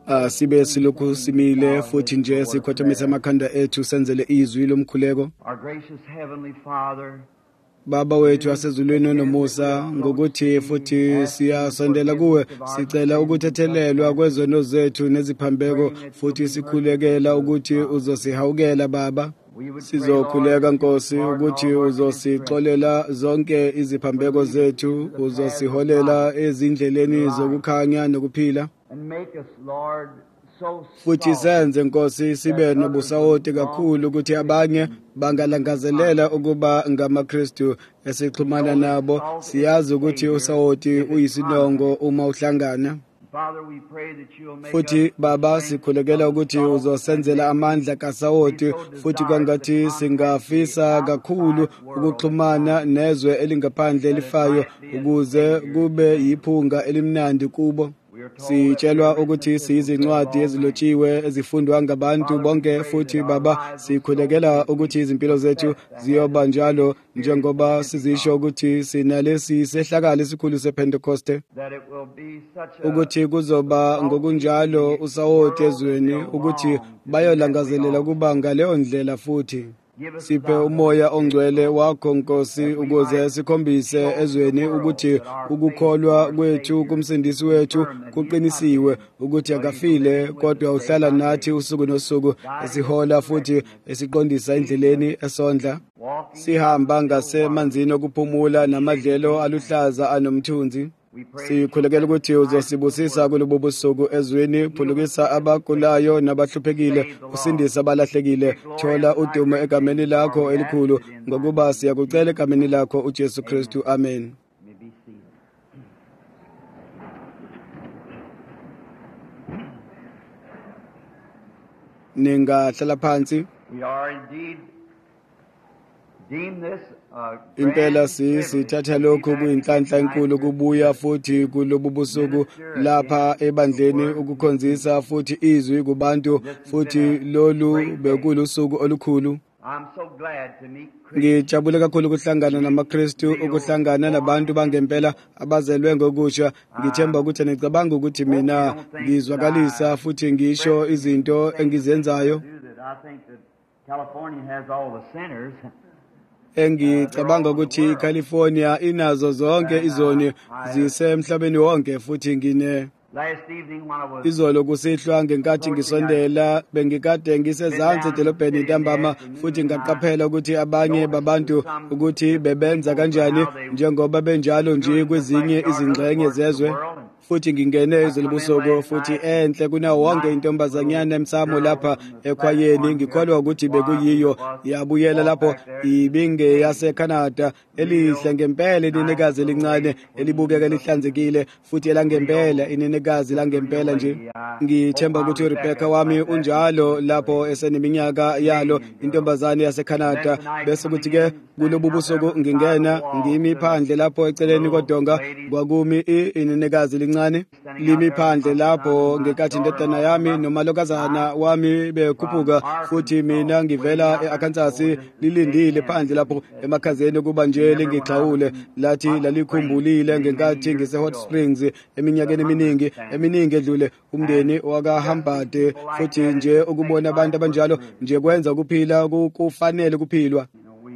sibe silokhu simile futhi nje sikhothamisa amakhanda ethu senzele izwi lomkhuleko. Baba wethu asezulwini nomusa, ngokuthi futhi siyasondela kuwe, sicela ukuthethelelwa kwezono zethu neziphambeko, futhi sikhulekela ukuthi uzosihawukela Baba. Sizokhuleka Nkosi ukuthi uzosixolela zonke iziphambeko zethu, uzosiholela ezindleleni zokukhanya nokuphila. Futhi senze Nkosi sibe nobusawoti kakhulu ukuthi abanye bangalangazelela ukuba ngamaKristu esixhumana nabo. Siyazi ukuthi usawoti uyisinongo uma uhlangana. Futhi Baba sikhulekela ukuthi uzosenzela amandla kasawoti, futhi kwangathi singafisa kakhulu ukuxhumana nezwe elingaphandle elifayo ukuze kube yiphunga elimnandi kubo. Sitshelwa ukuthi siyizincwadi ezilotshiwe ezifundwa ngabantu bonke, futhi Baba sikhulekela ukuthi izimpilo zethu ziyoba njalo njengoba sizisho ukuthi sinalesi sehlakalo esikhulu sePentecoste, ukuthi kuzoba ngokunjalo usawoti ezweni, ukuthi bayolangazelela kuba ngaleyo ndlela. Futhi siphe umoya ongcwele wakho Nkosi ukuze sikhombise ezweni ukuthi ukukholwa kwethu kumsindisi wethu kuqinisiwe, ukuthi akafile kodwa uhlala nathi usuku nosuku, esihola futhi esiqondisa endleleni esondla. Sihamba ngasemanzini okuphumula namadlelo aluhlaza anomthunzi. Sikhulekela ukuthi uzosibusisa kulobu busuku ezweni, phulukisa abagulayo nabahluphekile, usindisa abalahlekile. Thola udumo egameni lakho elikhulu, ngokuba siyakucela egameni lakho uJesu Kristu. Amen. Ningahlala phansi. Impela sithatha lokhu kuyinhlanhla enkulu kubuya futhi kulobu busuku lapha ebandleni ukukhonzisa futhi izwi kubantu, futhi lolu bekulusuku olukhulu. Ngijabule kakhulu ukuhlangana namaKristu, ukuhlangana nabantu bangempela abazelwe ngokusha. Ngithemba ukuthi nicabanga ukuthi mina ngizwakalisa futhi ngisho izinto engizenzayo. Engicabanga ukuthi iCalifornia inazo zonke izoni zisemhlabeni wonke, futhi ngine izolo kusihlwa ngenkathi ngisondela bengikade ngisezansi edolobheni ntambama, futhi ngaqaphela ukuthi abanye babantu ukuthi bebenza kanjani njengoba benjalo nje kwezinye izingxenye zezwe. Futhi ngingene ezolubusuku futhi enhle kunawo wonke intombazanyana emsamo lapha ekhwayeni. Ngikholwa ukuthi bekuyiyo yabuyela lapho, ibinge yaseCanada, elihle ngempela, inenekazi elincane elibukeka lihlanzekile futhi elangempela, inenekazi langempela nje. Ngithemba ukuthi uRebecca wami unjalo lapho eseneminyaka yalo, intombazane yaseCanada. Bese kuthi ke kulobu busuku ngingena ngimi phandle lapho eceleni kodonga kwakumi inenekazi lincane limi phandle lapho ngekathi indodana yami nomalokazana wami bekhuphuka, futhi mina ngivela eArkansas lilindile phandle lapho emakhazeni kuba nje lingixhawule. Lathi lalikhumbulile ngenkathi ngise-Hot Springs eminyakeni eminingi edlule, umndeni wakaHambade, futhi nje ukubona abantu abanjalo nje kwenza ukuphila kufanele kuphilwa.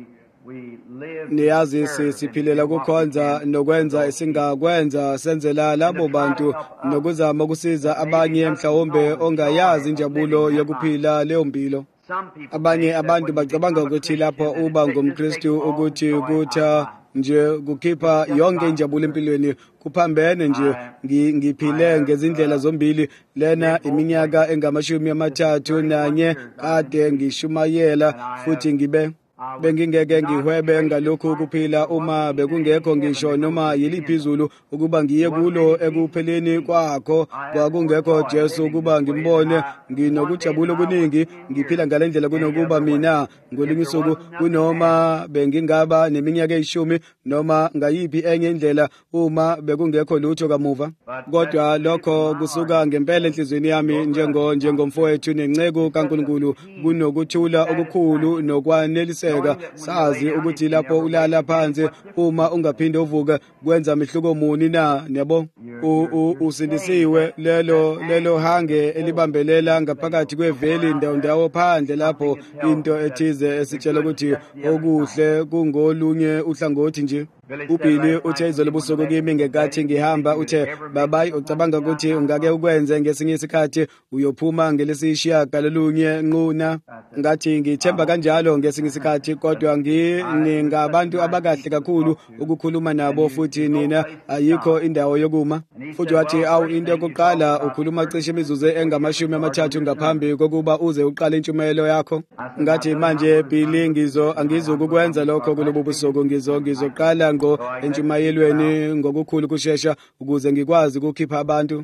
Niyazi siphilela ukukhonza nokwenza esingakwenza senzela labo bantu, nokuzama ukusiza abanye mhlawumbe ongayazi injabulo yokuphila leyo mpilo. Abanye abantu bacabanga ukuthi lapho uba ngumKristu ukuthi kutha nje kukhipha yonke injabulo empilweni. Kuphambene nje, ngiphile ngezindlela zombili. Lena iminyaka engama-31 kade ngishumayela, futhi bengingeke ngihwebe ngalokhu kuphila uma bekungekho ngisho noma yiliphi izulu ukuba ngiye kulo ekupheleni kwakho. Kwakungekho Jesu ukuba ngimbone. Nginokujabula okuningi, ngiphila ngalendlela kunokuba mina ngolinye usuku, kunoma bengingaba neminyaka 10 noma ngayiphi enye indlela uma bekungekho lutho kamuva. Kodwa lokho kusuka ngempela enhlizweni yami njengomfowethu nenceko kaNkulunkulu, kunokuthula okukhulu nokwanelisa ukuqiniseka, sazi ukuthi lapho ulala phansi uma ungaphinde uvuke kwenza mehluko muni na, yabo? Usindisiwe lelo hange elibambelela ngaphakathi kweveli ndawo phandle lapho into ethize esitshela ukuthi okuhle kungolunye uhlangothi nje. uBilly uthe izolo busuku kimi ngenkathi ngihamba, uthe babayi ucabanga ukuthi ungake ukwenze ngesinye isikhathi uyophuma ngelesishiyagalolunye nquna. Ngathi ngithemba kanjalo ngesinye isikhathi, kodwa ngabantu abakahle kakhulu ukukhuluma nabo, futhi nina ayikho indawo yokuma. Futhi wathi awu, into yokuqala ukhuluma cishe imizuzu engamashumi ngaphambi kokuba uze uqale intshumayelo yakho. Ngathi manje Billy angizokukwenza lokho kulobu busuku, ngizoqala entshumayelweni ngokukhulu kushesha ukuze ngikwazi ukukhipha abantu.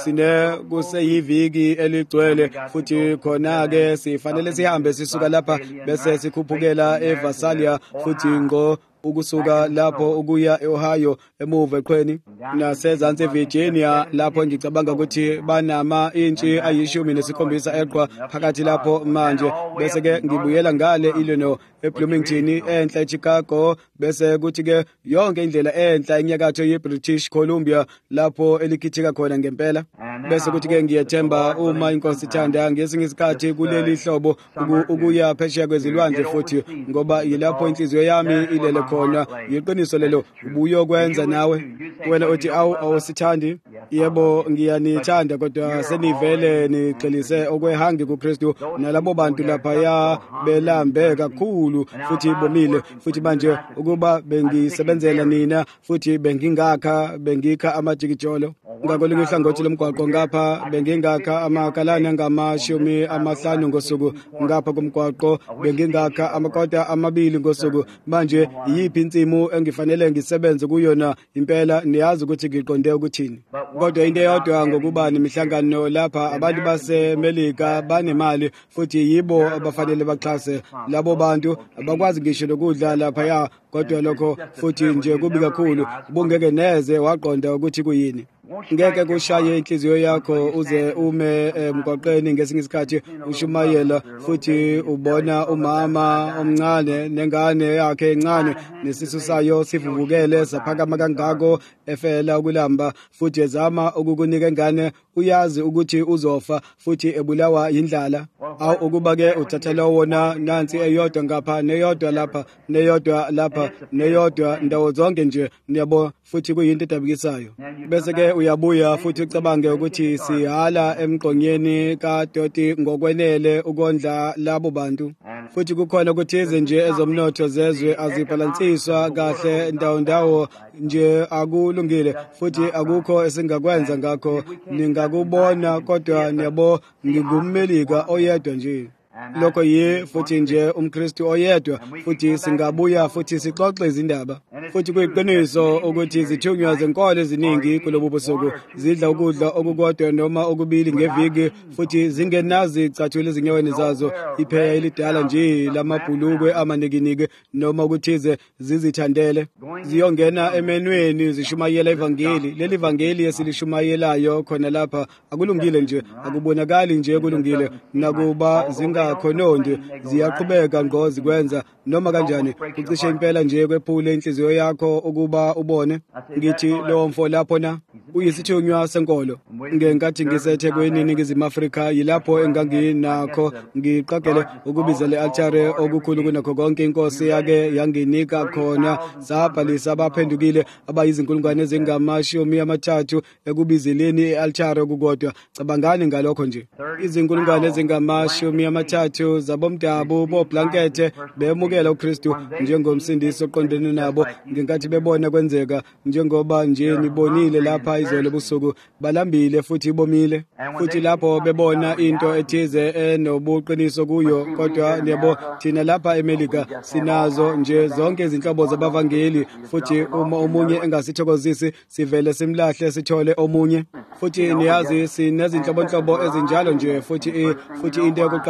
Kuseyiviki eligcwele, futhi khona-ke sifanele sihambe sisuka lapha bese sikhuphukela eVasalia, futhi ukusuka lapho ukuya eOhio emuva eqhweni nasezansi eVirginia, lapho ngicabanga ukuthi banama intshi 17 eqhwa phakathi lapho manje. Bese-ke ngibuyela ngale Illinois eBloomington enhla eChicago, bese kuthi-ke yonke indlela enhla enyakatho yeBritish Columbia lapho elikhithika khona ngempela. Bese kuthi-ke ngiyethemba uma inkosi ithanda ngesinye isikhathi kuleli hlobo ukuya phesheya kwezilwandle, futhi ngoba yilapho inhliziyo yami ilele khona. Yiqiniso lelo, ubuyokwenza nawe. Wena uthi awusithandi. Yebo, ngiyanithanda, kodwa senivele nigxilise okwehangi kuKristu, nalabo bantu laphaya belambe kakhulu futhi bomile. Futhi manje ukuba bengisebenzela nina futhi bengikha amajikijolo ngakolunye uhlangothi lomgwaqo ngapha, bengingakha amakalane angama-50 ngosuku ngapha komgwaqo, bengingakha amakota 2 ngosuku. Manje yiphi insimu engifanele ngisebenze kuyona impela? Niyazi ukuthi ngiqonde ukuthini. Kodwa into eyodwa ngokuba nemihlangano lapha, abantu baseMelika banemali futhi yibo abafanele baxhase labo bantu. Abakwazi ngisho lokudla laphaya, kodwa lokho futhi nje kubi kakhulu, ubungeke neze waqonda ukuthi kuyini. Ngeke kushaye inhliziyo yakho uze ume emgwaqeni ngesinye isikhathi ushumayela, futhi ubona umama omncane nengane yakhe encane nesisu sayo sivuvukele saphakama kangako efela ukulamba, futhi ezama ukukunika ingane, uyazi ukuthi uzofa futhi ebulawa yindlala. Awu, ukuba-ke uthathela wona nansi eyodwa ngapha neyodwa lapha neyodwa lapha neyodwa, ndawo zonke nje, niyabo, futhi kuyinto edabukisayo. Bese-ke uyabuya futhi ucabange ukuthi sihala emgqonyeni kadoti ngokwenele ukondla labo bantu. Futhi kukhona ukuthize nje ezomnotho zezwe azibhalansiswa kahle ndawo nje, akulungile, futhi akukho esingakwenza ngakho. Ningakubona, kodwa niyabo, ngingummelika oyedwa nje. Lokho futhi nje umKristu oyedwa, futhi singabuya futhi sixoxe izindaba. Futhi kuyiqiniso ukuthi izithunywa zenkolo eziningi kulobu busuku zidla ukudla okukodwa noma okubili ngeviki, futhi zingenazi icathula ezinyaweni zazo, ipheya elidala nje lamabhulukwe amanikiniki noma ukuthize zizithandele. Ziyongena emenweni zishumayela ivangeli. Leli vangeli esilishumayelayo khona lapha akulungile nje, akubonakali nje kulungile, nakuba khononde ziyaqhubeka zikwenza noma kanjani. Kucishe impela nje kwephule inhliziyo yakho ukuba ubone. Ngithi lowo mfo lapho na uyisithunywa senkolo. Ngenkathi ngiseThekwini eNingizimu Afrika, yilapho enganginakho ngiqagele ukubiza le-altare okukhulu kunakho konke inkosi yake yanginika khona. Sabhalisa abaphendukile abayizinkulungwane ezingama-30 ekubizeleni i-altare okukodwa. Cabangani ngalokho nje, izinkulungwane ezingama-30 zabomdabu boblankethe bemukela uKristu njengomsindisi oqondene nabo ngenkathi bebona kwenzeka njengoba nje nibonile lapha izolo busuku. Balambile futhi bomile, futhi lapho bebona into ethize enobuqiniso kuyo. Kodwa yebo, thina lapha eMelika sinazo nje zonke izinhlobo zabavangeli, futhi uma omunye engasithokozisi sivele simlahle sithole omunye. Futhi niyazi sinezinhlobonhlobo ezinjalo nje, futhi into yokuqala niyazi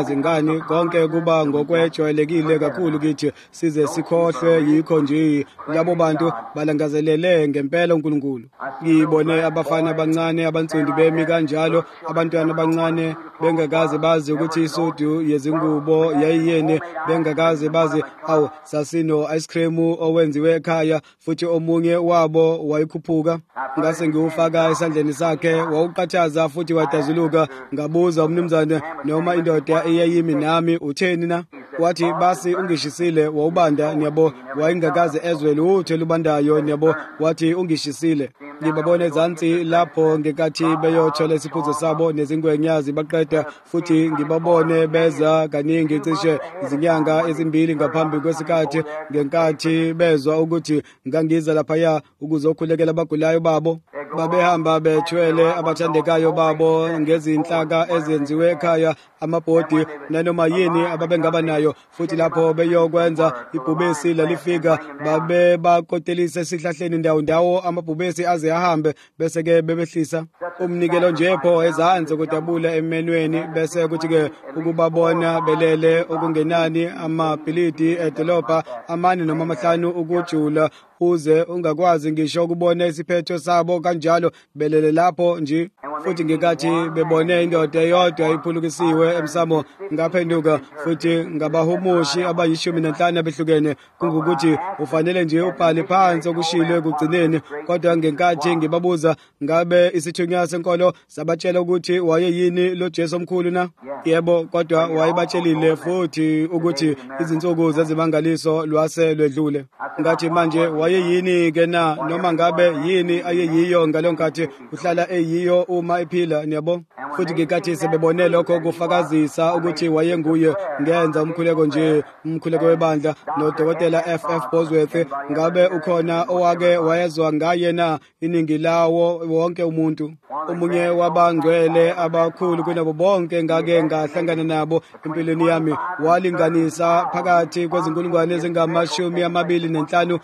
angazi ngani konke kuba ngokwejwayelekile kakhulu kithi size sikhohlwe yikho nje labo bantu balangazelele ngempela uNkulunkulu. Ngibone abafana abancane abansundu bemi kanjalo, abantwana abancane bengakaze bazi ukuthi isudu yezingubo yayiyeni, bengakaze bazi awu sasino ice cream owenziwe ekhaya, futhi omunye wabo wayikhuphuka. Ngase ngiwufaka esandleni sakhe, wawuqathaza futhi wadazuluka. Ngabuza umnumzane noma indoda eyayimi nami, utheni na? Wathi basi ungishisile wawubanda niyabo, wayengakaze ezwe lutho lubandayo niyabo, wathi ungishisile. Ngibabone ezansi lapho ngekathi beyothola isiphuzo sabo nezingwenyazi baqeda, futhi ngibabone beza kaningi cishe izinyanga ezimbili ngaphambi kwesikhathi, ngenkathi bezwa ukuthi ngangiza laphaya ukuzokhulekela abagulayo babo. Babehamba bethwele abathandekayo babo ngezinhlaka ezenziwe ekhaya, amabhodi nanoma yini ababengaba nayo, futhi lapho beyokwenza ibhubesi lalifika babebakotelisa esihlahleni ndawo amabhubesi aze ahambe, bese-ke bebehlisa umnikelo nje pho ezansi kudabula emenweni, bese kuthi-ke ukubabona belele okungenani amabhilidi edolobha 4 noma 5 ukujula uze ungakwazi ngisho ukubona isiphetho sabo kanjalo belele lapho nje. Futhi ngekathi bebone indoda eyodwa iphulukisiwe emsamo, ngaphenduka futhi ngabahumushi abayi15 abehlukene, kungukuthi ufanele nje ubhale phansi okushilo ekugcineni. Kodwa ngenkathi ngibabuza ngabe isithunywa senkolo sabatshela ukuthi wayeyini lo Jesu omkhulu na? Yebo, kodwa wayebatshelile futhi ukuthi izinsuku zezimangaliso lwase lwedlule. Ngathi manje wayeyini ke na, noma ngabe yini ayeyiyo ngalonkathi uhlala eyiyo uma ephila niyabo. Futhi ngekathi sebebone lokho kufakazisa ukuthi wayenguye, ngenza umkhuleko nje, umkhuleko webandla noDokotela F.F. Bosworth. Ngabe ukhona owake wayezwa ngaye na iningi lawo wonke umuntu? Omunye wabangcwele abakhulu kunabo bonke ngake ngahlangana nabo empilweni yami, walinganisa phakathi kwezinkulungwane ezingama-25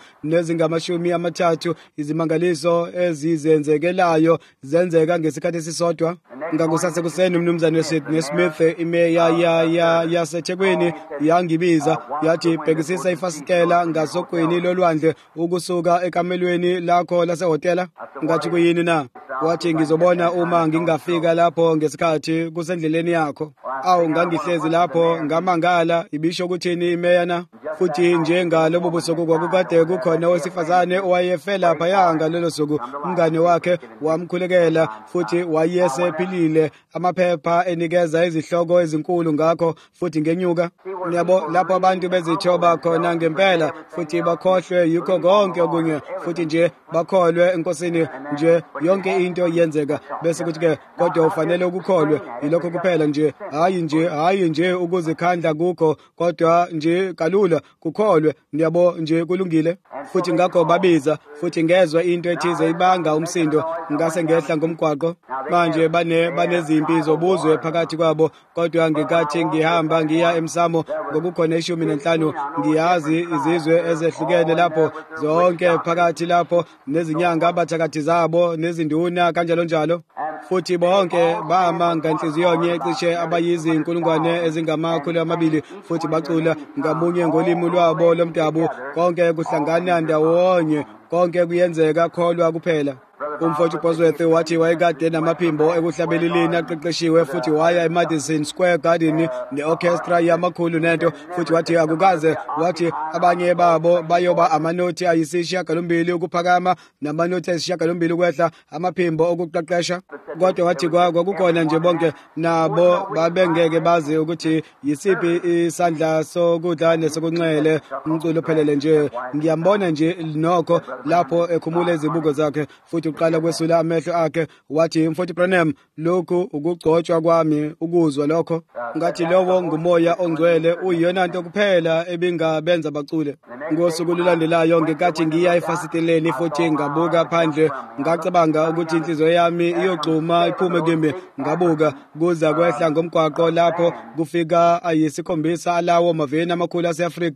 nezingama-30 izimangaliso ezizenzekelayo zenzeka ngesikhathi esisodwa. Ngakusasekuseni umnumzane Sidney Smith, imeya yaseThekwini, yangibiza yathi bhekisisa ifasitela ngasogwini lolwandle ukusuka ekamelweni lakho lasehotela. Ngathi kuyini na? Wathi ngizobona uma ngingafika lapho ngesikhathi kusendleleni yakho. Awu ngangihlezi lapho ngamangala, ibisho ukuthini imeya na? Futhi njengalobo busuku kwakukade kukhona owesifazane owayefela phaya ngalelo suku. Umngane wakhe wamkhulekela futhi wayesephilile, amaphepha enikeza izihloko ezinkulu ngakho futhi ngenyuka. Niyabo lapho abantu bezithoba khona ngempela futhi bakhohlwe yikho konke okunye, futhi nje bakholwe enkosini nje yonke into yenzeka. Bese kuthi-ke kodwa ufanele ukukholwe, yilokho kuphela nje, hayi nje ukuzikhandla kukho, kodwa nje kalula kukholwe niyabo nje kulungile. Futhi ngakho babiza, futhi ngezwe into ethize ibanga umsindo, ngase ngehla ngomgwaqo. Manje banezimpi zobuzwe phakathi kwabo, kodwa ngekathi ngihamba ngiya emsamo ngokukhona 15 ngiyazi izizwe ezehlukene lapho zonke phakathi lapho, nezinyanga abathakathi zabo nezinduna kanjalo njalo. Futhi bonke bama ngenhliziyo nyecishe abayizinkulungwane ezingama-200 futhi bacula ngamunye ngolimi lwabo lomdabu. Konke kuhlangana ndawonye, konke kuyenzeka kholwa kuphela. Umfowethu Bosworth wathi wayekade namaphimbo ekuhlabeleleni aqeqeshiwe, futhi waya eMadison Square Garden ne-orchestra yamakhulu nento, futhi wathi akukaze, wathi abanye babo bayoba amanothi ayisishiyagalombili ukuphakama namanothi ayisishiyagalombili ukwehla, amaphimbo okuqeqesha. Kodwa wathi kwakukhona nje bonke nabo babengeke bazi ukuthi yisiphi isandla sokudla nesokunxele, umculo ophelele nje. Ngiyambona nje nokho lapho ekhumula izibuko zakhe, futhi uqala kwesula amehlo akhe. Wathi mfowethu Branham, lokhu ukugcotshwa kwami ukuzwa lokho. Ngathi lowo ngumoya ongcwele, uyiyona nto kuphela ebingabenza bacule. Ngosuku lulandelayo ngekathi ngiya efasiteleni futhi ngabuka phandle, ngacabanga ukuthi inhliziyo yami iyogxuma iphume kimi. Ngabuka kuza kwehla ngomgwaqo lapho kufika 7 alawo maveni amakhulu ase-Afrika.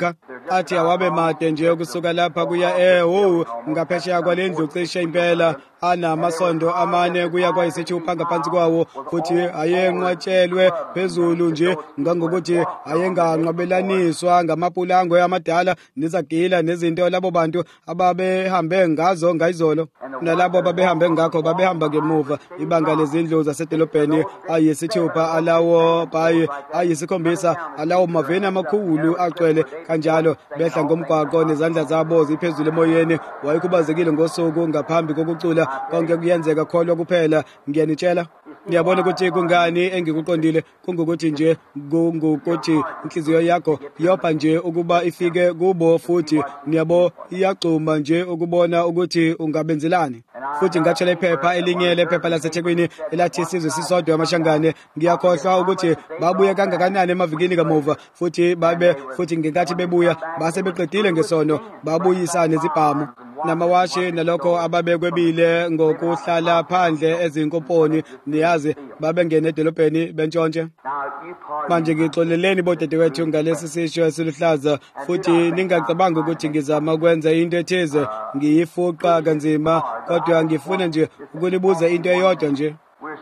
athi awabe made nje ukusuka lapha kuya ngaphesheya kwalendlu cishe impela anamasondo amane kuya kwayisithupha ngaphansi kwawo futhi ayenqwatshelwe phezulu nje ngangokuthi ayenganqwabelaniswa ngamapulango amadala nezagila nezinto labo bantu ababehambe ngazo ngayizolo nalabo babehambe ngakho babehamba ngemuva ibanga lezindlu zasedolobheni ayisithupha alawo bayi ayisikhombisa alawo maveni amakhulu agcwele kanjalo behla ngomgwaqo nezandla zabo ziphezulu emoyeni wayekhubazekile ngosuku ngaphambi kokucula konke kuyenzeka kholwa kuphela ngiyanitshela ngiyabona ukuthi kungani engikuqondile kungukuthi nje kungukuthi inhliziyo yakho yopha nje ukuba ifike kubo futhi ngiyabo iyagcuma nje ukubona ukuthi ungabenzelani futhi ngatshela iphepha elinye lephepha laseThekwini elathi isizwe sisodwa amashangane ngiyakhohlwa ukuthi babuye kangakanani emavikini kamuva futhi ngenkathi bebuya base beqedile ngesono babuyisa nezibhamu namawashi nalokho ababekwebile ngokuhlala phandle ezinkomponi niyazi babengena edolobheni bentshontshe manje ngixoleleni bodadewethu ngalesi sisho esiluhlaza futhi ningacabanga ukuthi ngizama ukwenza into ethize ngiyifuqa kanzima kodwa ngifuna nje ukulibuza into eyodwa nje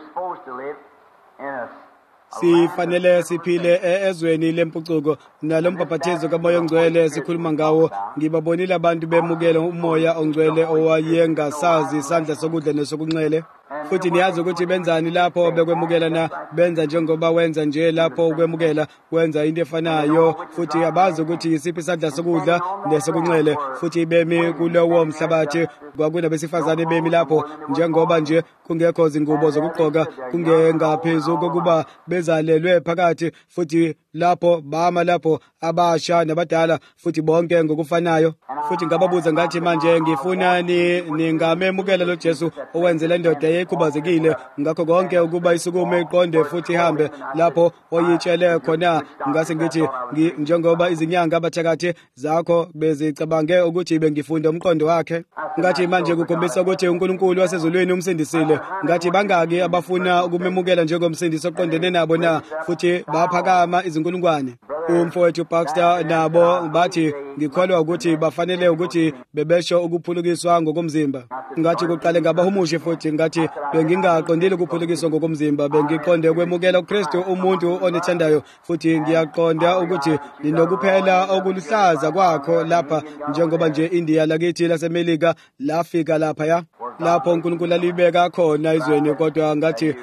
sifanele siphile ezweni lempucuko nalombhabhathizo kamoya ongcwele sikhuluma ngawo ngibabonile abantu bemukela umoya ongcwele owayengasazi isandla sokudla nesokunxele futhi niyazi ukuthi benzani lapho bekwemukela na benza njengoba wenza nje lapho ukwemukela wenza into efanayo futhi abazi ukuthi yisiphi isandla sokudla nesokunxele futhi bemi kulowo mhlabathi kwakunabesifazane bemi lapho njengoba nje kungekho zingubo zokugqoka kungengaphezu kokuba bezalelwe phakathi futhi lapho bama lapho abasha nabadala futhi bonke ngokufanayo futhi ngababuza ngathi manje ngifuna ningamemukela lo Jesu owenzele indoda ekhubazekile ngakho konke ukuba isukume iqonde futhi ihambe lapho oyitshele khona ngase ngithi njengoba izinyanga abathakathi zakho bezicabange ukuthi bengifunda umqondo wakhe ngathi manje kukhombisa ukuthi uNkulunkulu wasezulwini umsindisile ngathi bangaki abafuna ukumemukela njengomsindisi oqondene nabo na futhi baphakama izinkulungwane umfowethu Baxter nabo bathi ngikholwa ukuthi bafanele ukuthi bebesho ukuphulukiswa ngokomzimba ngathi kuqale ngabahumushi futhi ngathi bengingaqondile ukuphulukiswa ngokomzimba bengiqonde ukwemukela uKristu umuntu onethandayo futhi ngiyaqonda ukuthi ninokuphela okuluhlaza kwakho lapha njengoba nje India lakithi laseMelika lafika lapha lapho uNkulunkulu alibeka khona izweni kodwa ngathi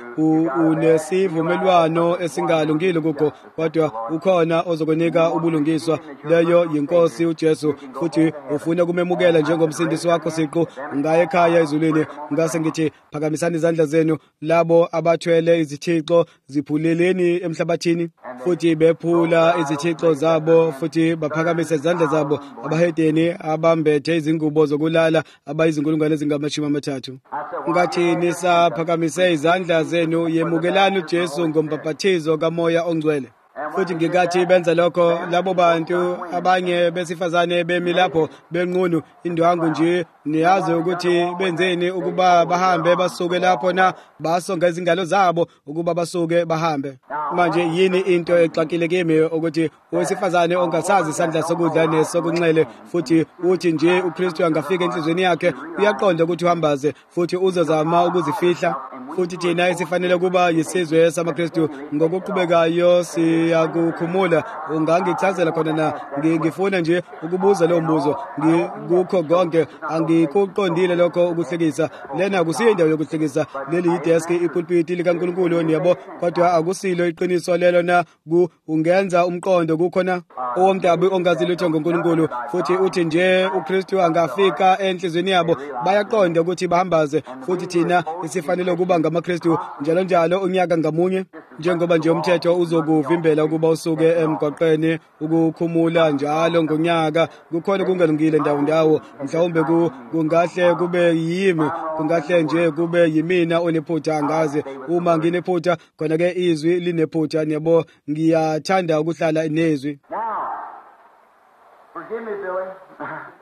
unesivumelwano esingalungile kukho kodwa ukhona ozokunika ubulungiswa leyo yinkosi uJesu futhi ufuna kumemukela njengomsindisi wakho siqu ngaye ekhaya ezulwini ngase ngithi phakamisani izandla zenu labo abathwele izithixo ziphuleleni emhlabathini futhi bephula izithixo zabo futhi baphakamise izandla zabo abahedeni abambethe izingubo zokulala abayizinkulungwane ezingama-30 ngathi nisaphakamise izandla zenu yemukelani uJesu ngombhabhathizo kamoya ongcwele futhi ngikathi benza lokho labo bantu abanye besifazane bemi lapho benqunu indwangu nje niyazi ukuthi benzeni ukuba bahambe basuke lapho na basonga izingalo zabo ukuba basuke bahambe manje yini into exakile kimi ukuthi owesifazane ongasazi isandla sokudla nesokunxele futhi uthi nje uKristu angafika enhlizweni yakhe uyaqonda ukuthi uhambaze futhi uzozama ukuzifihla futhi thina esifanele kuba yisizwe samaKristu ngokuqhubekayo siyakukhumula ungangichazela khona na ngifuna nje ukubuza lo mbuzo ngikho konke angikuqondile lokho ukuhlekisa lena akusiyo indawo yokuhlekisa leli yidesk ipulpit likaNkulunkulu niyabo kodwa akusilo iqiniso lelo na ungenza umqondo kukhona owomdabi ongazi lutho ngoNkulunkulu futhi uthi nje uKristu angafika enhlizweni yabo bayaqonda ukuthi bahambaze futhi thina isifanele kuba ngamaKristu njalo unyaka ngamunye njengoba nje umthetho uzokuvimbela ukuba usuke emgwaqeni ukukhumula njalo ngonyaka kukhona kungalungile ndawo mhlawumbe kungahle kube yimi kungahle nje kube yimina onephutha angazi uma nginephutha khona ke izwi linephutha niyabo ngiyathanda ukuhlala nezwi Forgive me, Billy.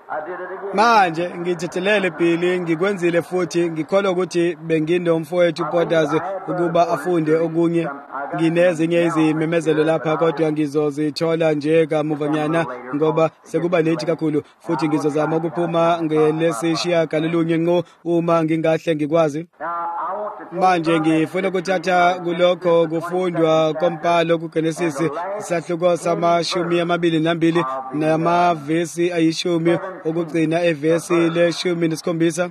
manje ngithethelele Bhili ngikwenzile futhi ngikholwa ukuthi benginomfowethu Potter's ukuba afunde okunye nginezinye izimemezelo lapha kodwa ngizozithola nje kamuvanyana ngoba sekuba late kakhulu futhi ngizozama ukuphuma ngelesishiyagalolunye nqo uma ngingahle ngikwazi manje ngifuna ukuthatha kulokho kufundwa kompalo kuGenesis isahluko sama-22 namavesi ayishumi okugcina evesi le-17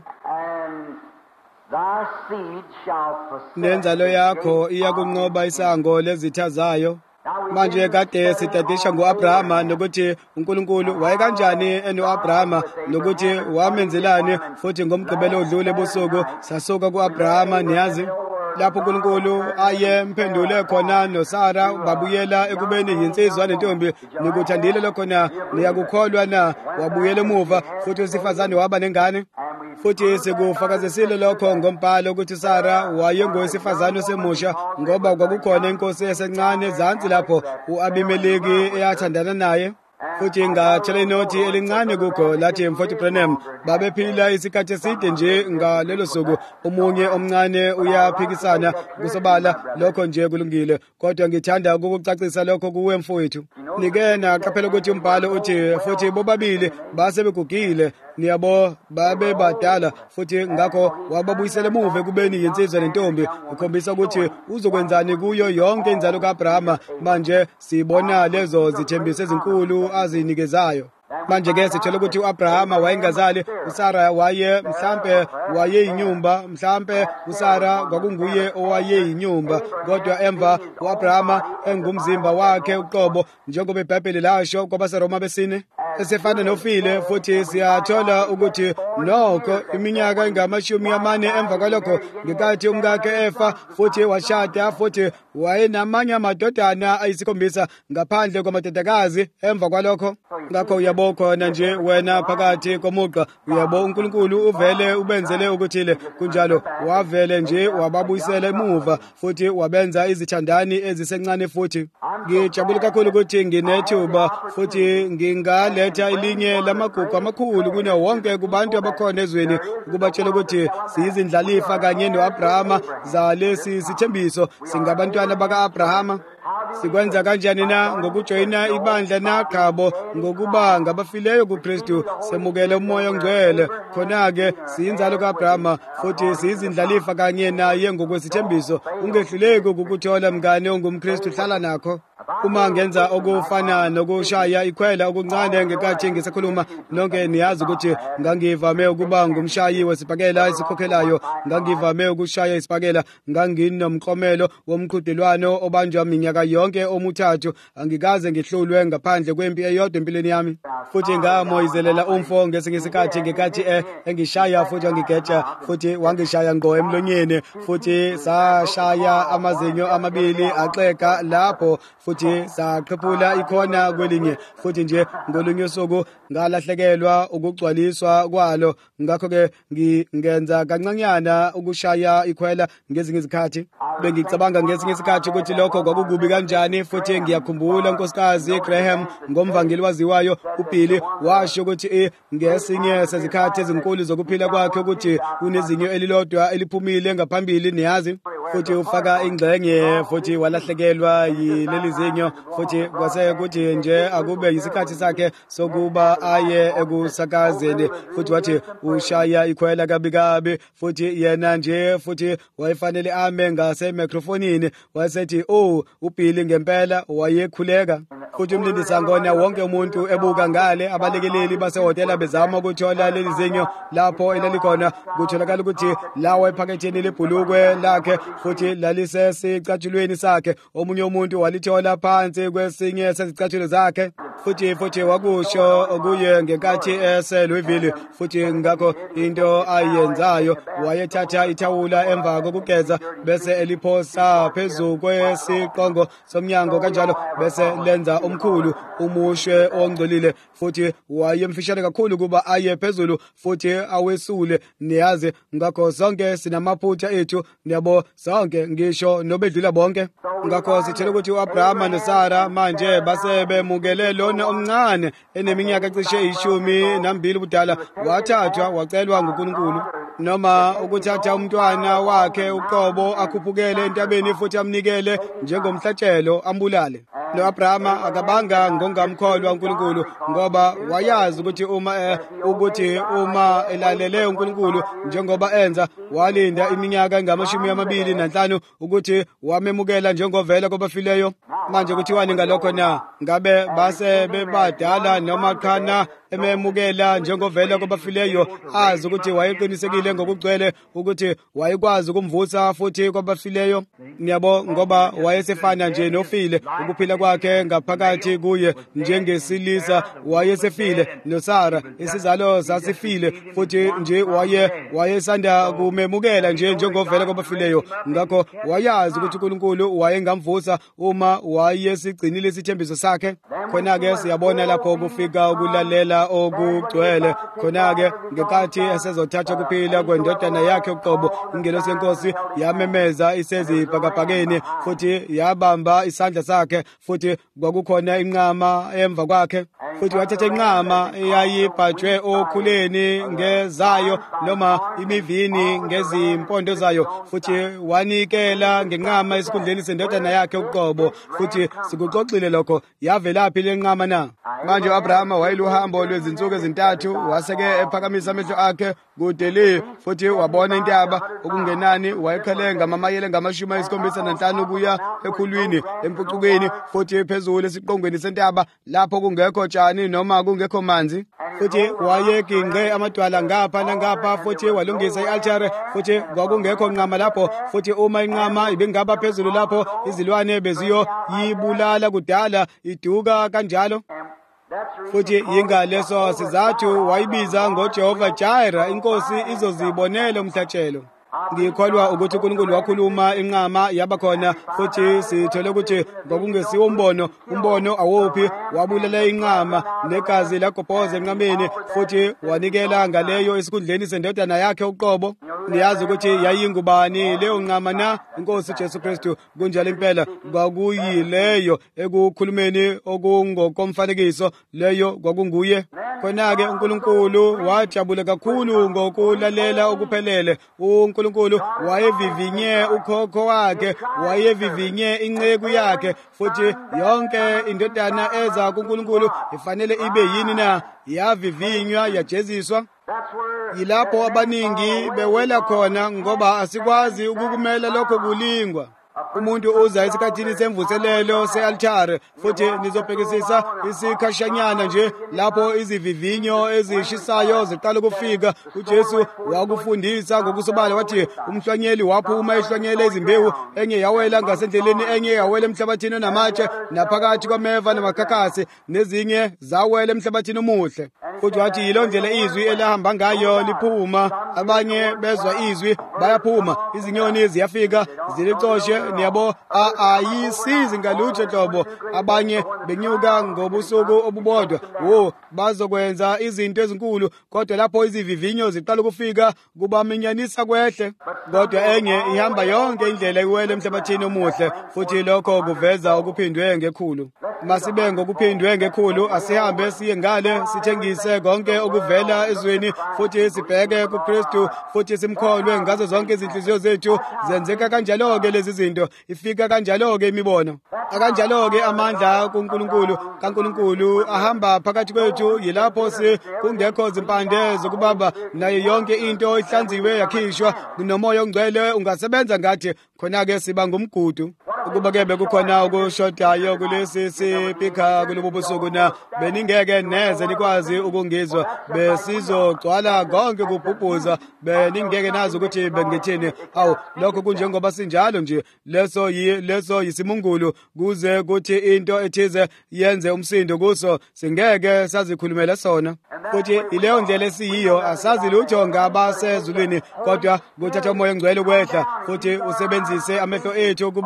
nenzalo yakho iyakunqoba isango lezitha zayo manje kade sitadisha ngo-Abrahama nokuthi uNkulunkulu wayekanjani eno-Abrahama nokuthi wamenzelani futhi ngomgqibelo odlule ebusuku sasuka ku-Abrahama niyazi lapho uNkulunkulu ayemphendule khona noSara babuyela ekubeni yinsizwa nentombi nikuthandile lokho na niyakukholwa na wabuyela emuva futhi usifazane waba nengane futhi sikufakazisile lokho ngombhalo ukuthi Sara wayengowesifazane osemusha ngoba kwakukhona inkosi esencane ezansi lapho u-Abimeleki eyathandana naye futhi ngathela inothi elincane kukho lathi mfowethu Branham babephila isikhathi eside nje ngalelo suku omunye omncane uyaphikisana kusobala lokho nje kulungile kodwa ngithanda ukukucacisa lokho kuwe mfowethu nike naqaphela ukuthi umbhalo uthi futhi bobabili base begugile niyabo babe badala futhi ngakho wababuyisela emuva ekubeni yinsizwa nentombi ukhombisa ukuthi uzokwenzani kuyo yonke inzalo kaAbrahama manje sibona lezo zithembiso ezinkulu azinikezayo manje ke sithola ukuthi uAbrahama wayengazali uSara mhlambe wayeyinyumba mhlambe uSara kwakunguye owayeyinyumba kodwa emva uAbrahama engumzimba wakhe uqobo njengoba iBhayibheli lasho kwabaseRoma besine esefana nofile futhi siyathola ukuthi nokho iminyaka engama-40 emva kwalokho ngekathi umkakhe efa futhi washada futhi wayenamanye amadodana ayisikhombisa ngaphandle kwamadodakazi emva kwalokho ngakho uyabo khona nje wena phakathi komugqa uyabo uNkulunkulu uvele ubenzele ukuthile kunjalo wavele nje wababuyisela emuva futhi wabenza izithandani ezisencane futhi ngijabule kakhulu ukuthi nginethuba futhi ngingaletha elinye lamagugu amakhulu kunawo wonke kubantu abakhona ezweni ukubatshela ukuthi siyizindlalifa kanye no-Abrahama zalesi sithembiso singabantwana baka-Abrahama sikwenza kanjani na ngokujoyina ibandla nakhabo ngokuba ngabafileyo kuKristu semukele umoya ongcwele khona-ke siyinzalo kaAbrahama futhi siyizindlalifa kanye naye ngokwesithembiso ungehluleki ukukuthola mngane ongumKristu hlala nakho uma ngenza okufana nokushaya ikhwela okuncane ngekathi ngisakhuluma nonke niyazi ukuthi ngangivame ukuba ngumshayi wesibhakela esikhokhelayo ngangivame ukushaya isibhakela nganginomklomelo womqhudelwano obanjwa minyaka yonke omuthathu angikaze ngihlulwe ngaphandle kwempi eyodwa empilweni yami futhi ngamoyizelela umfo ngesinye isikhathi ngekathi engishaya futhi wangigeja futhi wangishaya ngqo emlonyeni futhi sashaya amazinyo amabili axega lapho futhi saqhephula ikhona kwelinye futhi nje ngolunye usuku ngalahlekelwa ukugcwaliswa kwalo ngakho-ke ngenza kancanyana ukushaya ikhwela ngezinye izikhathi bengicabanga ngesinye isikhathi ukuthi lokho kwakukubi kanjani futhi ngiyakhumbula unkosikazi Graham ngomvangeli waziwayo uBhili washo ukuthi ngesinye sezikhathi ezinkulu zokuphila kwakhe ukuthi unezinyo elilodwa eliphumile ngaphambili niyazi futhi ufaka ingxenye futhi walahlekelwa yileli zinyo futhi kwase kuthi nje akube yisikhathi sakhe sokuba aye ekusakazeni futhi wathi ushaya ikhwela kabi futhi yena nje futhi wayefanele ame ngasemikrofonini wayesethi uBhili ngempela wayekhuleka futhi umlindisangona wonke umuntu ebuka ngale abalekeleli basehotela bezama ukuthola leli zinyo lapho elalikhona kutholakala ukuthi lawa ephaketheni lebhulukwe lakhe futhi lalisesicatshulweni sakhe omunye umuntu walithola phansi kwesinye sezicathulo zakhe futhi wakusho kuye ngenkathi eseLouisville futhi ngakho into ayenzayo wayethatha ithawula emva kokugeza bese eliphosa phezu kwesiqongo somnyango kanjalo bese lenza omkhulu umushwe ongcolile futhi wayemfishane kakhulu kuba aye phezulu futhi awesule niyazi ngakho sonke sinamaphutha ethu niyabo sonke ngisho nobedlula bonke ngakho sitshela ukuthi uAbrahama noSara manje base bemukele lona omncane eneminyaka cishe 12 ubudala wathathwa wacelwa nguNkulunkulu, noma ukuthatha umntwana wakhe uqobo akhuphukele entabeni futhi amnikele njengomhlatshelo ambulale. No-Abrahama akabanga ngongamkholwa uNkulunkulu ngoba wayazi ukuthi uma elalele uNkulunkulu njengoba enza, walinda iminyaka engama-25 ukuthi wamemukela njengovela kwabafileyo. Manje kuthiwani ngalokho na? Ngabe base bebadala noma cha na ememukela njengovela kwabafileyo, azi ukuthi wayeqinisekile ngokugcwele ukuthi wayekwazi ukumvusa futhi kwabafileyo? Niyabo, ngoba wayesefana nje nofile, ukuphila kwakhe ngaphakathi kuye njengesilisa wayesefile, noSara isizalo sasifile futhi nje wayesanda kumemukela njengovela kwabafileyo. Ngakho wayazi ukuthi uNkulunkulu wayengamvusa uma wayesigcinile isithembiso sakhe. Khona-ke siyabona lapho kufika ukulalela okugcwele. Khona-ke ngenkathi esezothatha ukuphila kwendodana yakhe uqobo, ingelosi yeNkosi yamemeza isezibhakabhakeni futhi yabamba isandla sakhe, futhi kwakukhona inqama emva kwakhe, futhi wathatha inqama eyayibhajwe okhuleni ngezayo noma imivini ngezimpondo zayo, futhi wanikela ngenqama esikhundleni sendodana yakhe uqobo. Futhi sikuxoxile lokho, yavelaphi le nqama na? Manje u-Abrahama wayeluhambo lwezinsuku ezintathu, waseke ephakamisa amehlo akhe kude le, futhi wabona intaba okungenani wayekhele ngamamayela angama-75 kuya ekhulwini empucukeni, futhi phezulu esiqongweni sentaba lapho kungekho tshani noma kungekho manzi, futhi wayeginqe amadwala ngapha nangapha, futhi walungisa i-altar, futhi kwakungekho nqama lapho, futhi uma inqama ibingaba phezulu lapho izilwane beziyoyibulala kudala iduka kanjalo. Futhi yingaleso sizathu wayibiza ngoJehova Jireh, inkosi izozibonela umhlatshelo. Ngikholwa ukuthi uNkulunkulu wakhuluma, inqama yaba khona, futhi sithole ukuthi kwakungesiwo umbono awuphi, wabulala inqama negazi lagobhoza enqameni, futhi wanikela ngaleyo esikhundleni sendodana yakhe uqobo. Niyazi ukuthi yayingubani leyo nqama na? Inkosi Jesu Kristu. Kunjalo impela kwakuyileyo ekukhulumeni okungokomfanekiso, leyo kwakunguye. Khona-ke uNkulunkulu wajabula kakhulu ngokulalela okuphelele. uNkulunkulu wayevivinye ukhokho wakhe, wayevivinye inceku yakhe, futhi yonke indodana eza kuNkulunkulu ifanele ibe yini na? Yavivinywa, yajeziswa. Yilapho abaningi bewela khona ngoba asikwazi ukukumela lokho kulingwa. Umuntu uza esikhathini semvuselelo se-altar, futhi nizobhekisisa isikhashanyana nje lapho izivivinyo ezishisayo ziqala ukufika. uJesu wakufundisa ngokusobala wathi umhlwanyeli waphuma ehlwanyela izimbewu, enye yawela ngasendleleni, enye yawela emhlabathini onamatshe naphakathi kwameva namakhakhasi, nezinye zawela emhlabathini omuhle. Futhi wathi yilo ndlela izwi elahamba ngayo liphuma, abanye bezwa izwi bayaphuma, izinyoni ziyafika zilicoshe. Niyabo, ayisizi ngalutho hlobo. Abanye benyuka ngobusuku obubodwa, bazokwenza izinto ezinkulu, kodwa lapho izivivinyo ziqala ukufika kubaminyanisa kwehle. Kodwa enye ihamba yonke indlela iwela emhlabathini omuhle, futhi lokho kuveza okuphindwe ngekhulu. Masibe ngokuphindwe ngekhulu, asihambe siye ngale sithengise konke okuvela ezweni, futhi sibheke kuKristu, futhi simkholwe ngazo zonke izinhliziyo zethu. Zenzeka kanjalo-ke lezi zinto, ifika kanjalo-ke imibono, akanjalo-ke amandla kaNkulunkulu ahamba phakathi kwethu. Yilapho kungekho zimpande zokubamba, nayo yonke into ihlanziwe yakhishwa, nomoya ongcwele ungasebenza ngathi. Khona-ke siba ngumgudu. Ukuba-ke bekukhona ukushodayo kulesi sipikha kulobu busuku na, beningeke neze nikwazi ukungizwa, besizogcwala konke kubhubhuza, beningeke nazi ukuthi bengithini. Awu, lokho kunjengoba sinjalo nje, leso yisimungulu, kuze kuthi into ethize yenze umsindo kuso, singeke sazikhulumela sona. Futhi ileyo ndlela esiyiyo, asazi lutho ngabasezulwini, kodwa kuthatha umoya ongcwele ukwehla, futhi usebenzise amehlo ethu ukuba abe